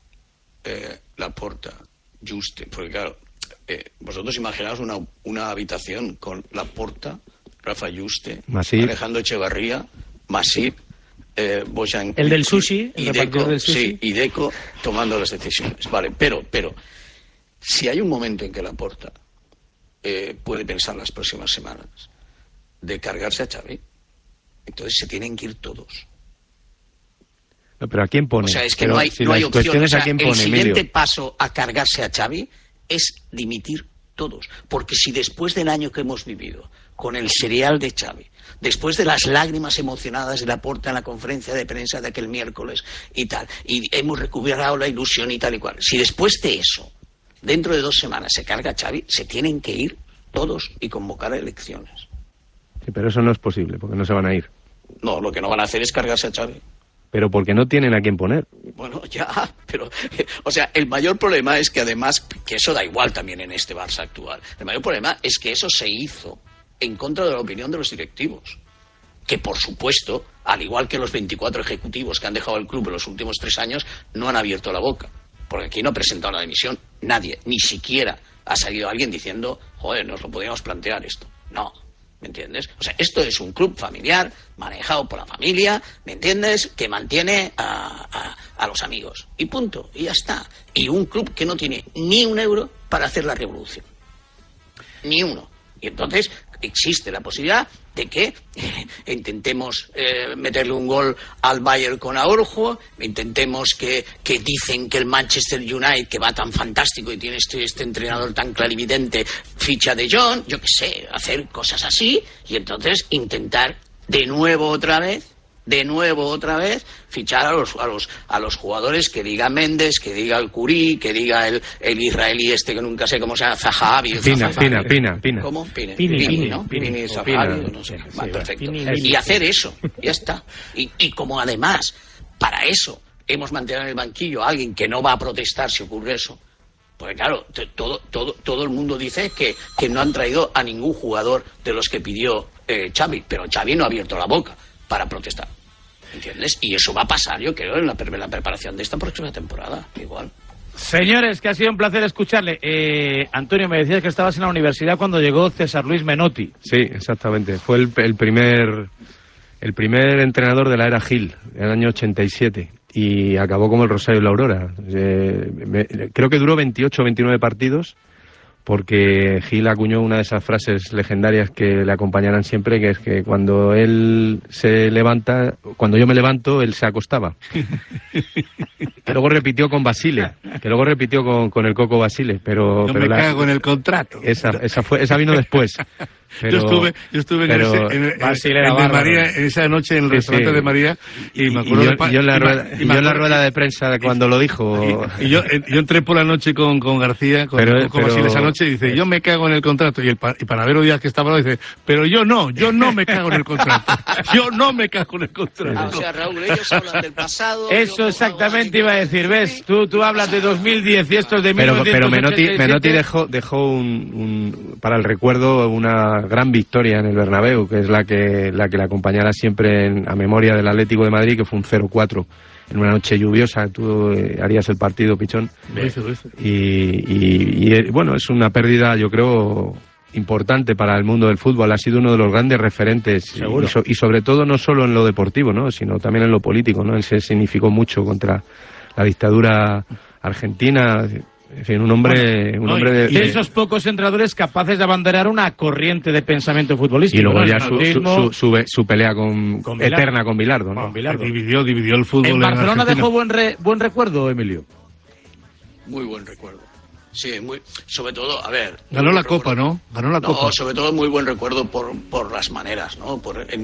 Laporta, Juste, porque claro, vosotros imaginaos una habitación con Laporta, Rafa Juste, Masip, Alejandro Echevarría, Masip, Bojan, el del sushi, y Deco, del sushi. Sí, y Deco tomando las decisiones. Vale, pero si hay un momento en que Laporta puede pensar las próximas semanas de cargarse a Xavi, entonces se tienen que ir todos. No, pero ¿a quién pone? O sea, es que no hay opción. O sea, el siguiente paso a cargarse a Xavi es dimitir todos. Porque si después del año que hemos vivido, con el serial de Xavi, después de las lágrimas emocionadas de Laporta en la conferencia de prensa de aquel miércoles y tal, y hemos recuperado la ilusión y tal y cual, si después de eso, dentro de 2 semanas se carga a Xavi, se tienen que ir todos y convocar a elecciones. Sí, pero eso no es posible, porque no se van a ir. No, lo que no van a hacer es cargarse a Xavi. Pero porque no tienen a quién poner. Bueno, ya, pero... O sea, el mayor problema es que además, que eso da igual también en este Barça actual, el mayor problema es que eso se hizo en contra de la opinión de los directivos. Que, por supuesto, al igual que los 24 ejecutivos que han dejado el club en los últimos 3 años, no han abierto la boca. Porque aquí no ha presentado la dimisión nadie, ni siquiera ha salido alguien diciendo, joder, nos lo podíamos plantear esto. No. ¿Me entiendes? O sea, esto es un club familiar, manejado por la familia, ¿me entiendes? Que mantiene a los amigos. Y punto, y ya está. Y un club que no tiene ni un euro para hacer la revolución. Ni uno. Y entonces existe la posibilidad de que intentemos meterle un gol al Bayern con Araujo, intentemos que dicen que el Manchester United, que va tan fantástico y tiene este entrenador tan clarividente, ficha de John, yo qué sé, hacer cosas así, y entonces intentar de nuevo otra vez fichar a los jugadores que diga Méndez, que diga el Curí, que diga el israelí este que nunca sé cómo se llama, Zahavi. Pina. ¿Cómo? Pini, ¿no? Pini, Zahavi, no sé. Vale, perfecto. Y hacer eso, ya está. Y como además, para eso, hemos mantenido en el banquillo a alguien que no va a protestar si ocurre eso. Porque claro, todo el mundo dice que no han traído a ningún jugador de los que pidió Xavi, pero Xavi no ha abierto la boca para protestar. ¿Entiendes? Y eso va a pasar, yo creo, en la preparación de esta próxima temporada, igual. Señores, que ha sido un placer escucharle. Antonio, me decías que estabas en la universidad cuando llegó César Luis Menotti. Sí, exactamente. Fue el primer entrenador de la era Gil, en el año 87. Y acabó como el Rosario y la Aurora. Creo que duró 28 o 29 partidos, porque Gil acuñó una de esas frases legendarias que le acompañarán siempre, que es que cuando él se levanta, cuando yo me levanto, él se acostaba. Que luego repitió con Basile, con el Coco Basile, pero me cago en el contrato. Esa vino después. Pero, yo estuve en María, en esa noche en el restaurante de María, y me acuerdo yo en la rueda de prensa cuando lo dijo. Y yo entré por la noche con García, con Basile esa noche, y dice, yo me cago en el contrato. Y Panadero Díaz, que estaba, dice, pero yo no me cago en el contrato. Yo no me cago en el contrato. O sea, Raúl, ellos hablan del pasado. Eso exactamente iba a decir, ¿ves? Tú hablas de 2010 y esto es de 1987. Pero Menotti dejó para el recuerdo una gran victoria en el Bernabéu, que es la que le acompañará siempre a memoria del Atlético de Madrid, que fue un 0-4 en una noche lluviosa. Tú harías el partido, Pichón. Y bueno, es una pérdida, yo creo, importante para el mundo del fútbol, ha sido uno de los grandes referentes y sobre todo no solo en lo deportivo, ¿no? Sino también en lo político, ¿no? Él se significó mucho contra la dictadura argentina. En fin, un hombre de esos pocos entrenadores capaces de abanderar una corriente de pensamiento futbolístico. Y luego ya su pelea eterna con Bilardo, ¿no? Dividió el fútbol. ¿En Barcelona dejó buen recuerdo, Emilio? Muy buen recuerdo. Sí, sobre todo, a ver... Ganó la Copa, ¿no? Ganó la Copa. Sobre todo muy buen recuerdo por las maneras, ¿no?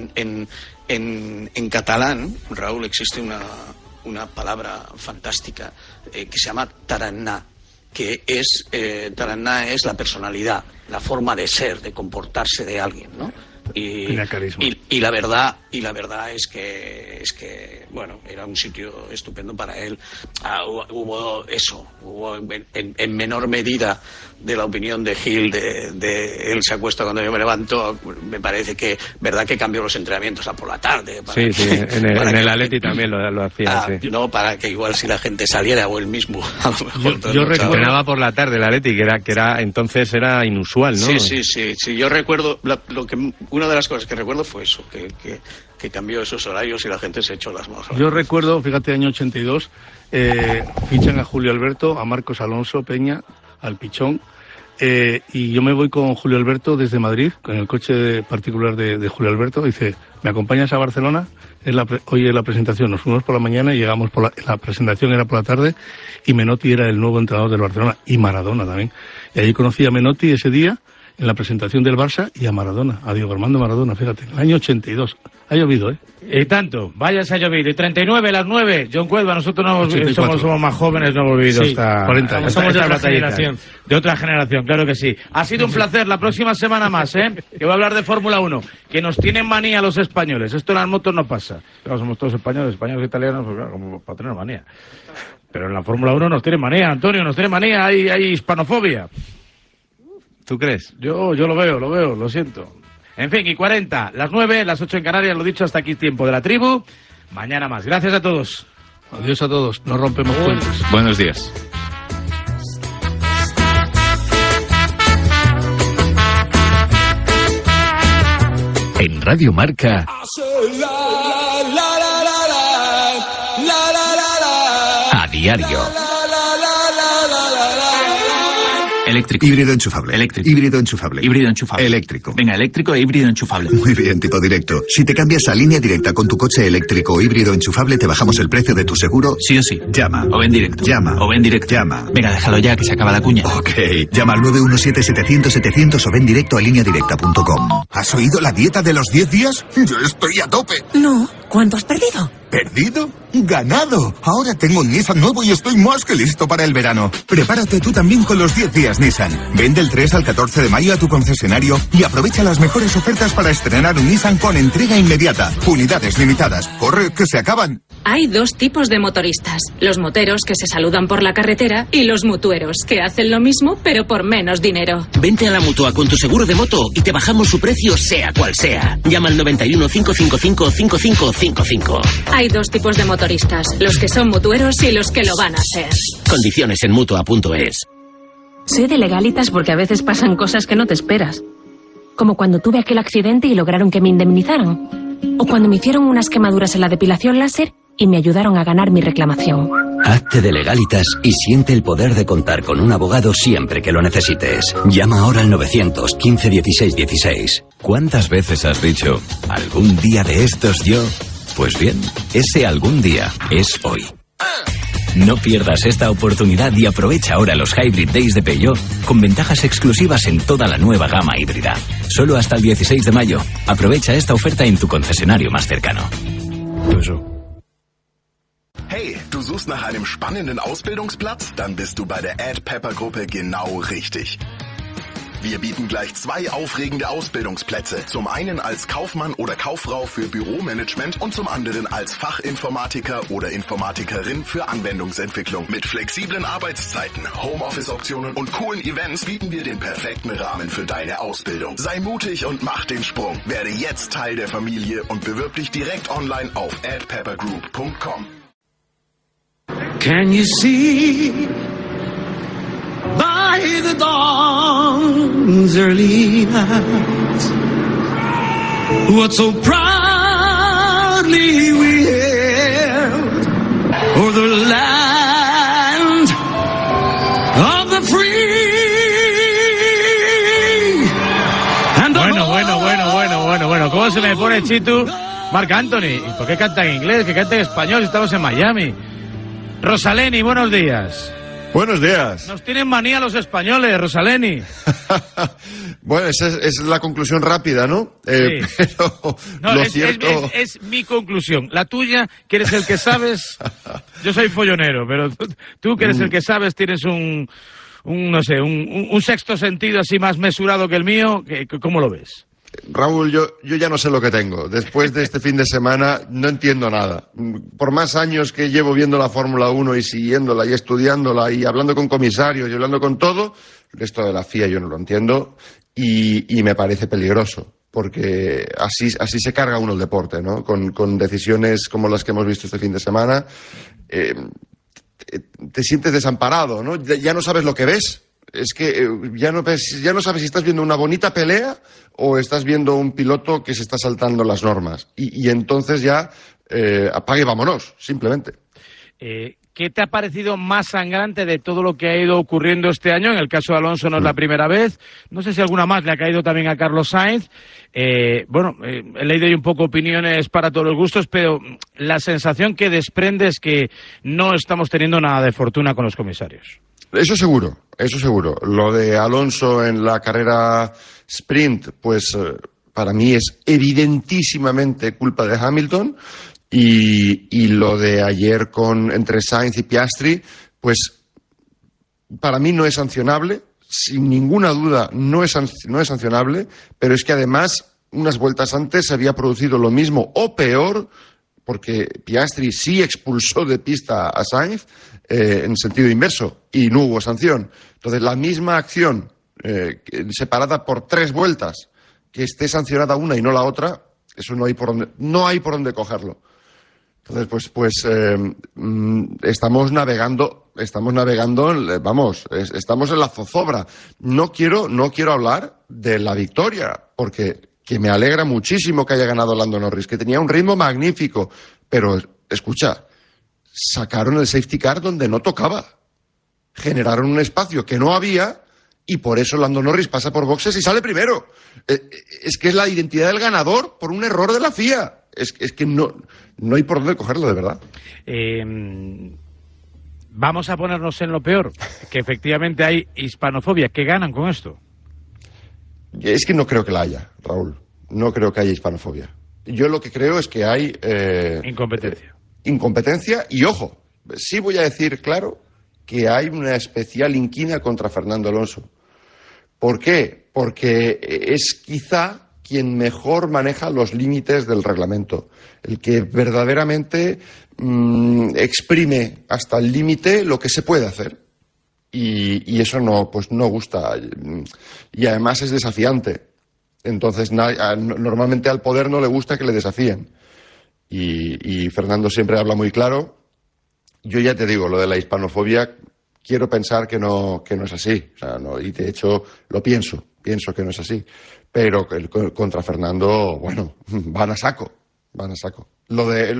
En catalán, Raúl, existe una palabra fantástica que se llama taranná, que es la personalidad, la forma de ser, de comportarse de alguien, ¿no? Y la verdad es que bueno, era un sitio estupendo para él. Hubo en menor medida de la opinión de Gil de él se acuesta cuando yo me levanto. Me parece que verdad que cambió los entrenamientos a por la tarde. En el Atleti también lo hacía. No, para que igual si la gente saliera o él mismo a lo mejor yo entrenaba por la tarde el Atleti, que era entonces era inusual, ¿no? Sí, yo recuerdo una de las cosas que recuerdo fue eso, que cambió esos horarios y la gente se echó las manos. Yo recuerdo, fíjate, año 82, fichan a Julio Alberto, a Marcos Alonso Peña, al Pichón, y yo me voy con Julio Alberto desde Madrid, con el coche particular de Julio Alberto. Dice, ¿me acompañas a Barcelona? Hoy es la presentación, nos fuimos por la mañana y llegamos la presentación era por la tarde, y Menotti era el nuevo entrenador del Barcelona, y Maradona también. Y allí conocí a Menotti ese día, en la presentación del Barça, y a Maradona, a Diego Armando Maradona, fíjate, en el año 82. Ha llovido, ¿eh? Y tanto, vaya se ha llovido. Y 39, las 9, John Cuelva, nosotros no somos más jóvenes, no hemos vivido esta 40 años. Somos de otra generación. De otra generación, claro que sí. Ha sido un placer, la próxima semana más, ¿eh? Que voy a hablar de Fórmula 1, que nos tienen manía los españoles. Esto en las motos no pasa. Claro, somos todos españoles e italianos, pues claro, como para tener manía. Pero en la Fórmula 1 nos tienen manía, Antonio, nos tienen manía, hay hispanofobia. ¿Tú crees? Yo lo veo, lo siento. En fin, y 40, las 9, las 8 en Canarias, lo dicho, hasta aquí tiempo de la tribu. Mañana más. Gracias a todos. Adiós a todos, no rompemos puentes. Buenos días. En Radio Marca. A diario. Eléctrico. Híbrido enchufable. Eléctrico. Híbrido enchufable. Híbrido enchufable. Eléctrico. Venga, eléctrico e híbrido enchufable. Muy bien, tipo directo. Si te cambias a Línea Directa con tu coche eléctrico o híbrido enchufable, te bajamos el precio de tu seguro. Sí o sí. Llama. O ven directo. Llama. O ven directo. Llama. Venga, déjalo ya, que se acaba la cuña. Ok. Llama al 917-700-700 o ven directo a lineadirecta.com. ¿Has oído la dieta de los 10 días? Yo estoy a tope. No. ¿Cuánto has perdido? ¿Perdido? ¡Ganado! Ahora tengo un Nissan nuevo y estoy más que listo para el verano. Prepárate tú también con los 10 días Nissan. Ven del 3 al 14 de mayo a tu concesionario y aprovecha las mejores ofertas para estrenar un Nissan con entrega inmediata. Unidades limitadas. ¡Corre, que se acaban! Hay dos tipos de motoristas. Los moteros que se saludan por la carretera y los mutueros que hacen lo mismo pero por menos dinero. Vente a la Mutua con tu seguro de moto y te bajamos su precio sea cual sea. Llama al 91 555 5555. Hay dos tipos de motoristas. Los que son mutueros y los que lo van a ser. Condiciones en Mutua.es. Soy de Legalitas porque a veces pasan cosas que no te esperas. Como cuando tuve aquel accidente y lograron que me indemnizaran. O cuando me hicieron unas quemaduras en la depilación láser y me ayudaron a ganar mi reclamación. Hazte de Legalitas y siente el poder de contar con un abogado siempre que lo necesites. Llama ahora al 915 16 16. ¿Cuántas veces has dicho, algún día de estos yo? Pues bien, ese algún día es hoy. No pierdas esta oportunidad y aprovecha ahora los Hybrid Days de Peugeot con ventajas exclusivas en toda la nueva gama híbrida. Solo hasta el 16 de mayo. Aprovecha esta oferta en tu concesionario más cercano. Hey, du suchst nach einem spannenden Ausbildungsplatz? Dann bist du bei der Ed Pepper Gruppe genau richtig. Wir bieten gleich 2 aufregende Ausbildungsplätze. Zum einen als Kaufmann oder Kauffrau für Büromanagement und zum anderen als Fachinformatiker oder Informatikerin für Anwendungsentwicklung. Mit flexiblen Arbeitszeiten, Homeoffice-Optionen und coolen Events bieten wir den perfekten Rahmen für deine Ausbildung. Sei mutig und mach den Sprung. Werde jetzt Teil der Familie und bewirb dich direkt online auf adpeppergroup.com. Can you see by carry the dawn's early light. What so proudly we held o'er the land of the free. And Bueno, ¿cómo se me pone Chitu? Marc Anthony, ¿por qué canta en inglés? Que canta en español, estamos en Miami. Rosaleni, buenos días. Buenos días. Nos tienen manía los españoles, Rosaleni. Bueno, esa es la conclusión rápida, ¿no? Sí. Pero no, lo cierto... es mi conclusión. La tuya, que eres el que sabes, yo soy follonero, pero tú que eres el que sabes, tienes un sexto sentido así más mesurado que el mío. ¿Cómo lo ves? Raúl, yo ya no sé lo que tengo. Después de este fin de semana no entiendo nada. Por más años que llevo viendo la Fórmula 1 y siguiéndola y estudiándola y hablando con comisarios y hablando con todo, esto de la FIA yo no lo entiendo y me parece peligroso, porque así se carga uno el deporte, ¿no? Con decisiones como las que hemos visto este fin de semana. Te sientes desamparado, ¿no? Ya no sabes lo que ves. Es que ya no sabes si estás viendo una bonita pelea o estás viendo un piloto que se está saltando las normas. Y entonces ya apague y vámonos, simplemente. ¿Qué te ha parecido más sangrante de todo lo que ha ido ocurriendo este año? En el caso de Alonso no es la primera vez. No sé si alguna más le ha caído también a Carlos Sainz. He leído ahí un poco opiniones para todos los gustos, pero la sensación que desprende es que no estamos teniendo nada de fortuna con los comisarios. Eso seguro. Lo de Alonso en la carrera sprint, pues para mí es evidentísimamente culpa de Hamilton. Y lo de ayer entre Sainz y Piastri, pues para mí no es sancionable, sin ninguna duda no es sancionable, pero es que además unas vueltas antes se había producido lo mismo o peor, porque Piastri sí expulsó de pista a Sainz en sentido inverso y no hubo sanción. Entonces la misma acción separada por 3 vueltas, que esté sancionada una y no la otra, eso no hay por dónde cogerlo. Entonces, estamos navegando, estamos en la zozobra. No quiero hablar de la victoria, porque que me alegra muchísimo que haya ganado Lando Norris, que tenía un ritmo magnífico, pero, escucha, sacaron el safety car donde no tocaba. Generaron un espacio que no había y por eso Lando Norris pasa por boxes y sale primero. Es que es la identidad del ganador por un error de la FIA. Es que no hay por dónde cogerlo, de verdad. Vamos a ponernos en lo peor, que efectivamente hay hispanofobia. ¿Qué ganan con esto? Es que no creo que la haya, Raúl. No creo que haya hispanofobia. Yo lo que creo es que hay... Incompetencia y, ojo, sí voy a decir claro que hay una especial inquina contra Fernando Alonso. ¿Por qué? Porque es quizá quien mejor maneja los límites del reglamento, el que verdaderamente exprime hasta el límite lo que se puede hacer. Y eso no gusta. Y además es desafiante. Entonces, normalmente al poder no le gusta que le desafíen. Y Fernando siempre habla muy claro. Yo ya te digo, lo de la hispanofobia, quiero pensar que no es así. O sea, no, y de hecho lo pienso que no es así. Pero contra Fernando, bueno, van a saco. Lo de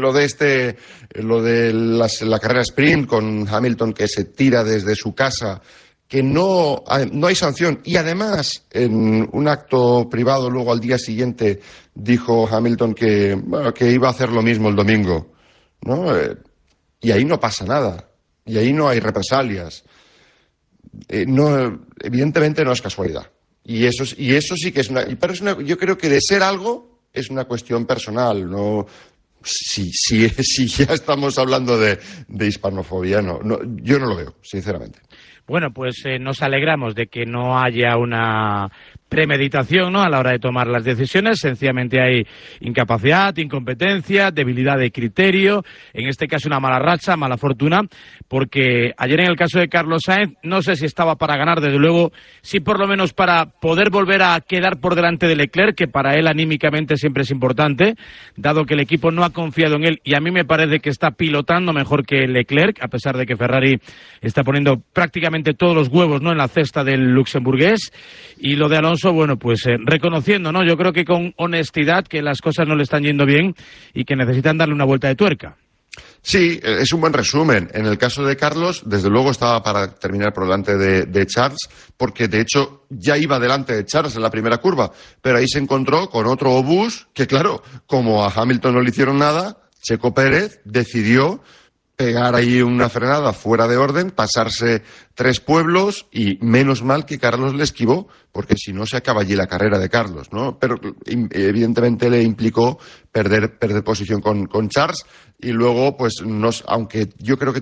la carrera sprint con Hamilton, que se tira desde su casa, que no hay sanción. Y además, en un acto privado, luego al día siguiente, dijo Hamilton que iba a hacer lo mismo el domingo, ¿no? Y ahí no pasa nada. Y ahí no hay represalias. Evidentemente no es casualidad. Y eso sí que es yo creo que de ser algo es una cuestión personal, no. Si ya estamos hablando de hispanofobia, yo no lo veo, sinceramente. Bueno, pues nos alegramos de que no haya una premeditación, ¿no?, a la hora de tomar las decisiones. Sencillamente hay incapacidad, incompetencia, debilidad de criterio, en este caso una mala racha, mala fortuna, porque ayer en el caso de Carlos Sainz, no sé si estaba para ganar, desde luego, sí por lo menos para poder volver a quedar por delante de Leclerc, que para él anímicamente siempre es importante, dado que el equipo no ha confiado en él, y a mí me parece que está pilotando mejor que Leclerc, a pesar de que Ferrari está poniendo prácticamente todos los huevos, ¿no?, en la cesta del luxemburgués. Y lo de Alonso, bueno, pues reconociendo, ¿no?, yo creo que con honestidad, que las cosas no le están yendo bien y que necesitan darle una vuelta de tuerca. Sí, es un buen resumen. En el caso de Carlos, desde luego estaba para terminar por delante de Charles, porque de hecho ya iba delante de Charles en la primera curva, pero ahí se encontró con otro obús que, claro, como a Hamilton no le hicieron nada, Checo Pérez decidió pegar ahí una frenada fuera de orden, pasarse 3 pueblos, y menos mal que Carlos le esquivó, porque si no se acaba allí la carrera de Carlos, ¿no? Pero evidentemente le implicó perder posición con Charles, y luego, pues, aunque yo creo que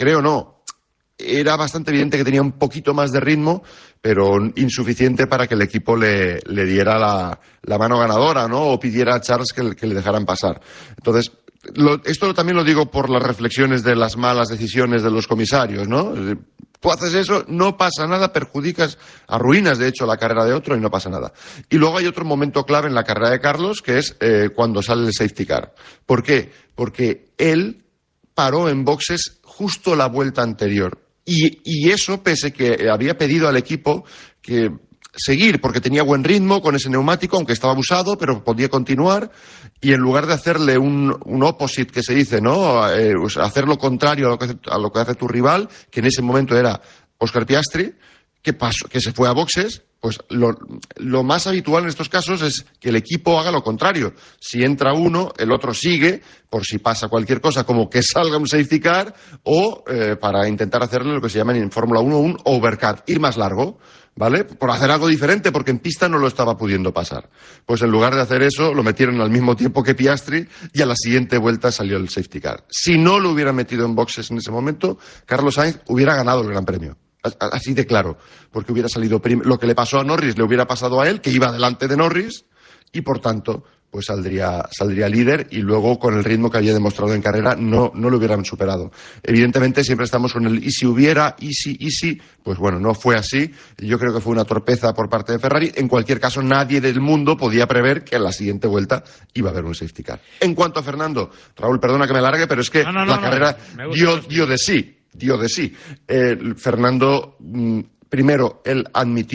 era bastante evidente que tenía un poquito más de ritmo, pero insuficiente para que el equipo le diera la mano ganadora, ¿no?, o pidiera a Charles que le dejaran pasar. Entonces, esto también lo digo por las reflexiones de las malas decisiones de los comisarios, ¿no? Tú haces eso, no pasa nada, arruinas de hecho la carrera de otro y no pasa nada. Y luego hay otro momento clave en la carrera de Carlos, que es cuando sale el safety car. ¿Por qué? Porque él paró en boxes justo la vuelta anterior. Y eso, pese que había pedido al equipo que seguir, porque tenía buen ritmo con ese neumático, aunque estaba abusado, pero podía continuar, y en lugar de hacerle un opposite, que se dice, ¿no?, hacer lo contrario a lo que hace tu rival, que en ese momento era Oscar Piastri, que se fue a boxes, pues lo más habitual en estos casos es que el equipo haga lo contrario. Si entra uno, el otro sigue, por si pasa cualquier cosa, como que salga un safety car, o para intentar hacerle lo que se llama en Fórmula 1 un overcut, ir más largo, ¿vale? Por hacer algo diferente, porque en pista no lo estaba pudiendo pasar. Pues en lugar de hacer eso, lo metieron al mismo tiempo que Piastri, y a la siguiente vuelta salió el safety car. Si no lo hubieran metido en boxes en ese momento, Carlos Sainz hubiera ganado el Gran Premio. Así de claro, porque hubiera salido lo que le pasó a Norris le hubiera pasado a él, que iba delante de Norris, y por tanto pues saldría líder, y luego con el ritmo que había demostrado en carrera no lo hubieran superado. Evidentemente siempre estamos con el y si hubiera, y si, pues bueno, no fue así. Yo creo que fue una torpeza por parte de Ferrari. En cualquier caso, nadie del mundo podía prever que en la siguiente vuelta iba a haber un safety car. En cuanto a Fernando, Raúl, perdona que me alargue, pero es que la carrera dio de sí. Fernando, primero, él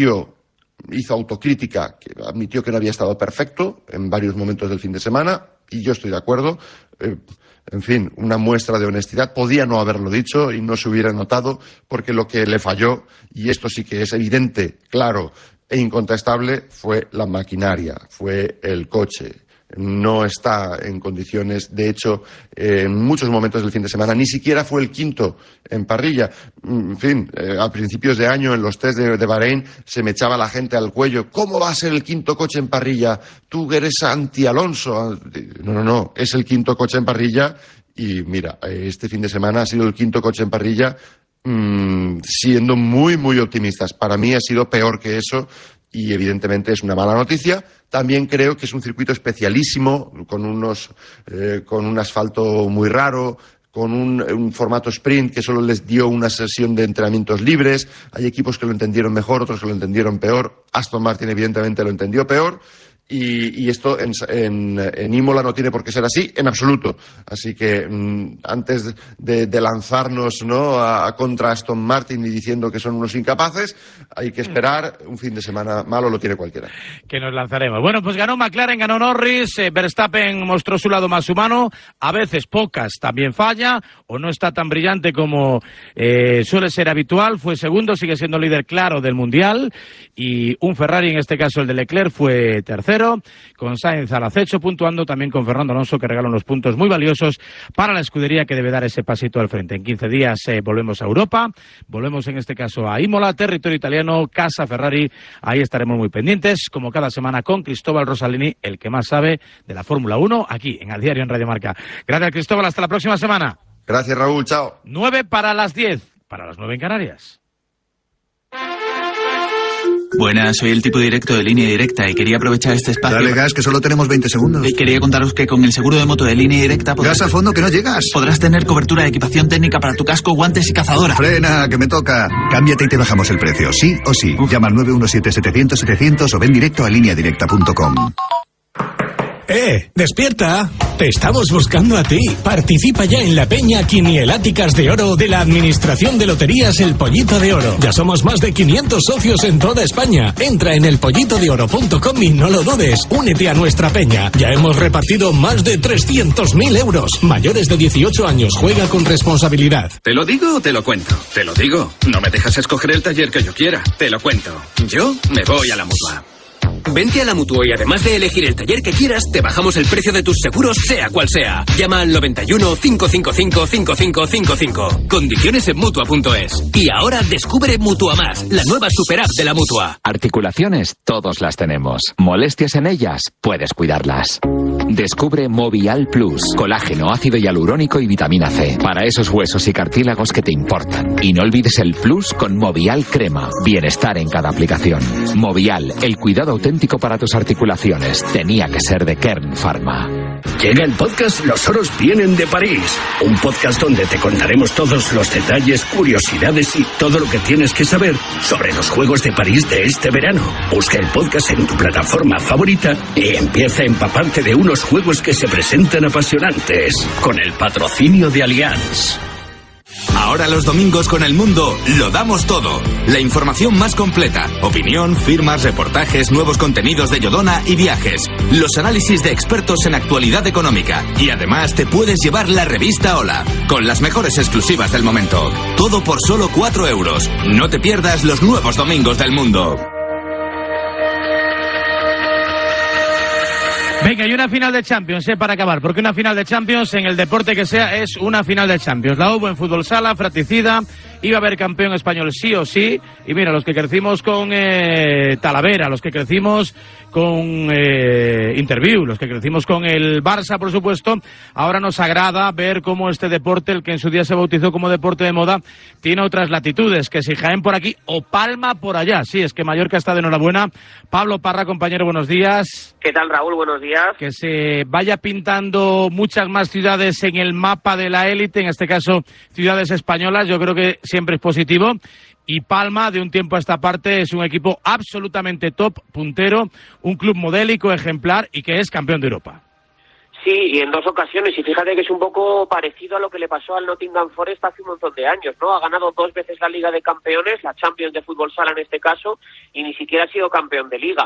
hizo autocrítica, que admitió que no había estado perfecto en varios momentos del fin de semana, y yo estoy de acuerdo. En fin, una muestra de honestidad. Podía no haberlo dicho y no se hubiera notado, porque lo que le falló, y esto sí que es evidente, claro e incontestable, fue la maquinaria, fue el coche. No está en condiciones, de hecho, en muchos momentos del fin de semana, ni siquiera fue el quinto en parrilla. En fin, a principios de año, en los test de Bahrein, se me echaba la gente al cuello. ¿Cómo va a ser el quinto coche en parrilla? Tú eres anti-Alonso. No, es el quinto coche en parrilla, y mira, este fin de semana ha sido el quinto coche en parrilla, siendo muy, muy optimistas. Para mí ha sido peor que eso, y evidentemente es una mala noticia. También creo que es un circuito especialísimo, con un asfalto muy raro, con un formato sprint que solo les dio una sesión de entrenamientos libres. Hay equipos que lo entendieron mejor, otros que lo entendieron peor. Aston Martin evidentemente lo entendió peor. Y esto en Imola no tiene por qué ser así, en absoluto. Así que antes de lanzarnos, ¿no?, a contra Aston Martin y diciendo que son unos incapaces, hay que esperar. Un fin de semana malo lo tiene cualquiera. Que nos lanzaremos. Bueno, pues ganó McLaren, ganó Norris, Verstappen mostró su lado más humano, a veces pocas también falla, o no está tan brillante como suele ser habitual. Fue segundo, sigue siendo líder claro del Mundial, y un Ferrari, en este caso el de Leclerc, fue tercero, con Sainz al acecho, puntuando también con Fernando Alonso, que regala unos puntos muy valiosos para la escudería, que debe dar ese pasito al frente. En 15 días volvemos a Europa, volvemos en este caso a Imola, territorio italiano, casa Ferrari. Ahí estaremos muy pendientes, como cada semana, con Cristóbal Rosalini, el que más sabe de la Fórmula 1, aquí en Al Diario en Radio Marca. Gracias, Cristóbal, hasta la próxima semana. Gracias, Raúl, chao. 9 para las 10, para las 9 en Canarias. Buenas, soy el tipo directo de Línea Directa y quería aprovechar este espacio... Dale gas, que solo tenemos 20 segundos. Y quería contaros que con el seguro de moto de Línea Directa... Gas a fondo, que no llegas. Podrás tener cobertura de equipación técnica para tu casco, guantes y cazadora. Frena, que me toca. Cámbiate y te bajamos el precio, sí o sí. Llama al 917-700-700 o ven directo a lineadirecta.com. ¡Despierta! Te estamos buscando a ti. Participa ya en la Peña Quinieláticas de Oro de la Administración de Loterías El Pollito de Oro. Ya somos más de 500 socios en toda España. Entra en elpollitodeoro.com y no lo dudes. Únete a nuestra peña. Ya hemos repartido más de 300.000 euros. Mayores de 18 años. Juega con responsabilidad. ¿Te lo digo o te lo cuento? Te lo digo. No me dejas escoger el taller que yo quiera. Te lo cuento. Yo me voy a la Mutua. Vente a la Mutua y además de elegir el taller que quieras, te bajamos el precio de tus seguros, sea cual sea. Llama al 91 555 5555. Condiciones en Mutua.es. Y ahora descubre Mutua Más, la nueva super app de la Mutua. Articulaciones, todos las tenemos. Molestias en ellas, puedes cuidarlas. Descubre Movial Plus, colágeno, ácido hialurónico y vitamina C, para esos huesos y cartílagos que te importan. Y no olvides el Plus con Movial Crema, bienestar en cada aplicación. Movial, el cuidado auténtico para tus articulaciones. Tenía que ser de Kern Pharma. Llega el podcast Los Oros Vienen de París, un podcast donde te contaremos todos los detalles, curiosidades y todo lo que tienes que saber sobre los Juegos de París de este verano. Busca el podcast en tu plataforma favorita y empieza a empaparte de unos juegos que se presentan apasionantes, con el patrocinio de Allianz. Ahora los domingos con El Mundo lo damos todo. La información más completa, opinión, firmas, reportajes, nuevos contenidos de Yodona y viajes. Los análisis de expertos en actualidad económica. Y además te puedes llevar la revista Hola, con las mejores exclusivas del momento. Todo por solo 4 euros. No te pierdas los nuevos domingos del Mundo. Venga, y una final de Champions, para acabar, porque una final de Champions, en el deporte que sea, es una final de Champions. La hubo en fútbol sala, fratricida, iba a haber campeón español sí o sí, y mira, los que crecimos con Talavera, los que crecimos con Interview, los que crecimos con el Barça, por supuesto, ahora nos agrada ver cómo este deporte, el que en su día se bautizó como deporte de moda, tiene otras latitudes, que si Jaén por aquí o Palma por allá. Sí, es que Mallorca está de enhorabuena. Pablo Parra, compañero, buenos días. ¿Qué tal, Raúl? Buenos días. Que se vaya pintando muchas más ciudades en el mapa de la élite, en este caso ciudades españolas, yo creo que siempre es positivo. Y Palma, de un tiempo a esta parte, es un equipo absolutamente top, puntero, un club modélico, ejemplar y que es campeón de Europa. Sí, y en 2 ocasiones, y fíjate que es un poco parecido a lo que le pasó al Nottingham Forest hace un montón de años, ¿no? Ha ganado 2 veces la Liga de Campeones, la Champions de fútbol sala en este caso, y ni siquiera ha sido campeón de Liga.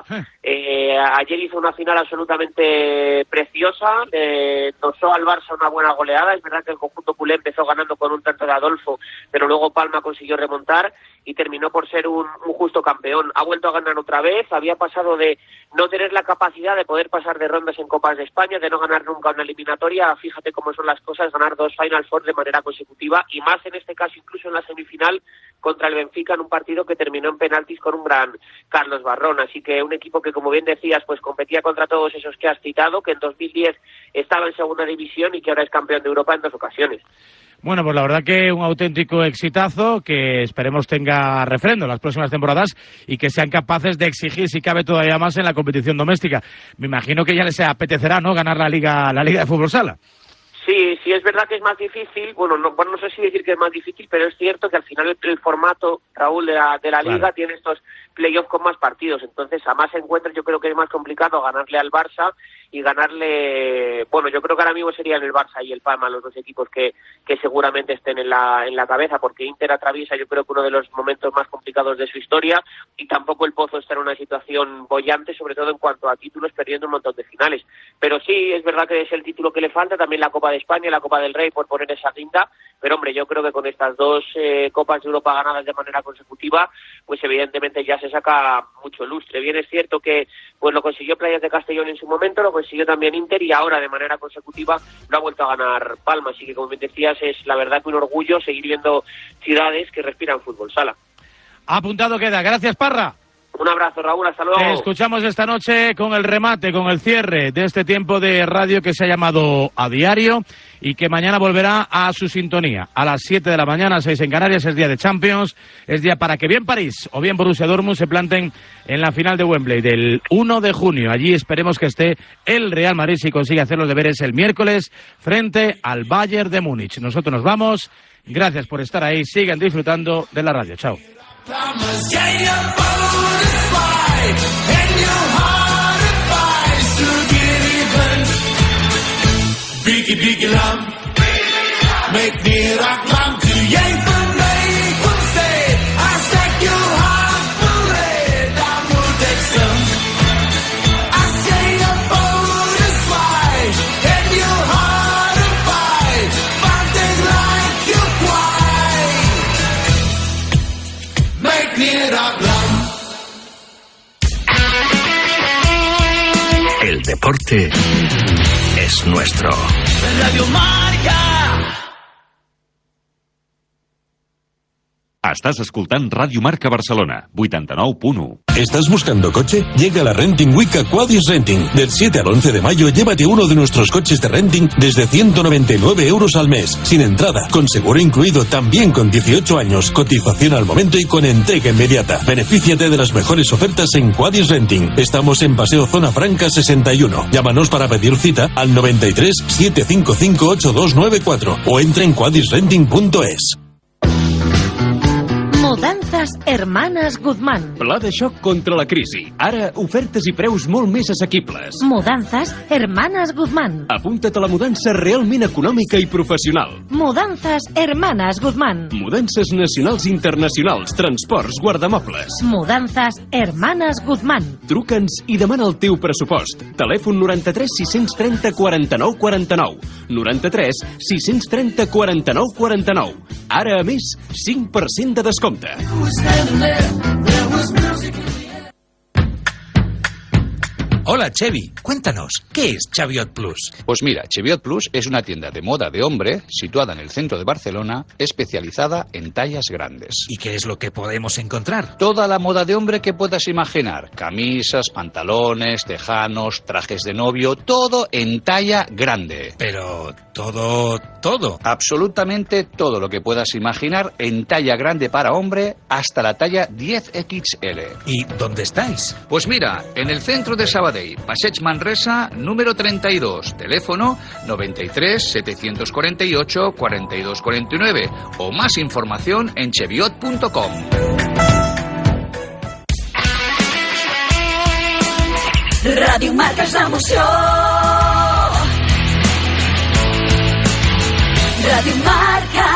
Ayer hizo una final absolutamente preciosa, tosó al Barça una buena goleada. Es verdad que el conjunto culé empezó ganando con un tanto de Adolfo, pero luego Palma consiguió remontar y terminó por ser un justo campeón. Ha vuelto a ganar otra vez, había pasado de no tener la capacidad de poder pasar de rondas en Copas de España, de no ganar nunca una eliminatoria. Fíjate cómo son las cosas, ganar 2 Final Four de manera consecutiva, y más en este caso incluso en la semifinal contra el Benfica, en un partido que terminó en penaltis con un gran Carlos Barrón. Así que un equipo que, como bien decías, pues competía contra todos esos que has citado, que en 2010 estaba en segunda división y que ahora es campeón de Europa en 2 ocasiones. Bueno, pues la verdad que un auténtico exitazo, que esperemos tenga refrendo en las próximas temporadas y que sean capaces de exigir, si cabe, todavía más en la competición doméstica. Me imagino que ya les apetecerá, ¿no?, ganar la Liga de Fútbol Sala. Sí, es verdad que es más difícil, no sé si decir que es más difícil, pero es cierto que al final el formato, Raúl, de la Liga tiene estos playoffs con más partidos, entonces a más encuentros yo creo que es más complicado ganarle al Barça y ganarle, yo creo que ahora mismo serían el Barça y el Palma los 2 equipos que seguramente estén en la cabeza, porque Inter atraviesa yo creo que uno de los momentos más complicados de su historia, y tampoco el Pozo está en una situación boyante, sobre todo en cuanto a títulos, perdiendo un montón de finales. Pero sí, es verdad que es el título que le falta, también la Copa de España y la Copa del Rey por poner esa guinda, pero hombre, yo creo que con estas 2 Copas de Europa ganadas de manera consecutiva, pues evidentemente ya se saca mucho lustre. Bien es cierto que pues lo consiguió Playas de Castellón en su momento, lo consiguió también Inter, y ahora de manera consecutiva lo ha vuelto a ganar Palma, así que como bien decías, es la verdad que un orgullo seguir viendo ciudades que respiran fútbol sala. Apuntado queda. Gracias, Parra. Un abrazo, Raúl, hasta luego. Te escuchamos esta noche con el remate, con el cierre de este tiempo de radio que se ha llamado A Diario y que mañana volverá a su sintonía. A las 7 de la mañana, 6 en Canarias, es día de Champions, es día para que bien París o bien Borussia Dortmund se planten en la final de Wembley del 1 de junio. Allí esperemos que esté el Real Madrid si consigue hacer los deberes el miércoles frente al Bayern de Múnich. Nosotros nos vamos. Gracias por estar ahí. Sigan disfrutando de la radio. Chao. Biggie, biggie, lam. Make me rock, lam. To jij van mij kon stay. I zeg je hart verleid. Daar moet ik zijn. I say your phone is wide. And your heart is wide. But they like you quiet. Make me rock, lam. El deporte es nuestro. Radio Marca. Estàs escoltant Ràdio Marca Barcelona, 89.1. ¿Estás buscando coche? Llega la Renting Week a Quadis Renting. Del 7 al 11 de mayo, llévate uno de nuestros coches de renting desde 199 euros al mes, sin entrada, con seguro incluido, también con 18 años, cotización al momento y con entrega inmediata. Benefíciate de las mejores ofertas en Quadis Renting. Estamos en Paseo Zona Franca 61. Llámanos para pedir cita al 93 755 8294 o entra en quadisrenting.es. Mudances Hermanes Guzmán. Pla de xoc contra la crisi. Ara, ofertes i preus molt més assequibles. Mudances Hermanes Guzmán. Apunta't a la mudança realment econòmica i professional. Mudances Hermanes Guzmán. Mudances nacionals i internacionals, transports, guardamobles. Mudances Hermanes Guzmán. Truca'ns i demana el teu pressupost. Telèfon 93 630 49 49. 93 630 49 49. Ara, a més, 5% de descompte. Hola, Chevy. Cuéntanos, ¿qué es Cheviot Plus? Pues mira, Cheviot Plus es una tienda de moda de hombre situada en el centro de Barcelona, especializada en tallas grandes. ¿Y qué es lo que podemos encontrar? Toda la moda de hombre que puedas imaginar. Camisas, pantalones, tejanos, trajes de novio, todo en talla grande. Pero todo. Absolutamente todo lo que puedas imaginar en talla grande para hombre hasta la talla 10XL. ¿Y dónde estáis? Pues mira, en el centro de Sabadell, Passeig Manresa, número 32, teléfono 93 748 42 49 o más información en cheviot.com. Radio Marca és l'emoció. Radio Marca.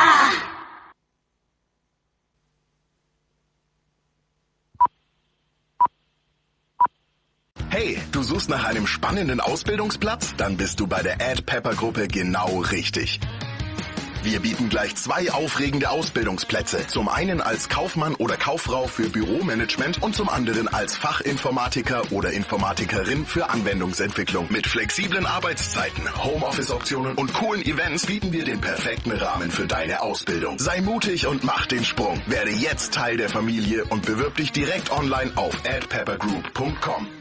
Hey, du suchst nach einem spannenden Ausbildungsplatz? Dann bist du bei der Pepper-Gruppe genau richtig. Wir bieten gleich 2 aufregende Ausbildungsplätze. Zum einen als Kaufmann oder Kauffrau für Büromanagement und zum anderen als Fachinformatiker oder Informatikerin für Anwendungsentwicklung. Mit flexiblen Arbeitszeiten, Homeoffice-Optionen und coolen Events bieten wir den perfekten Rahmen für deine Ausbildung. Sei mutig und mach den Sprung. Werde jetzt Teil der Familie und bewirb dich direkt online auf adpeppergroup.com.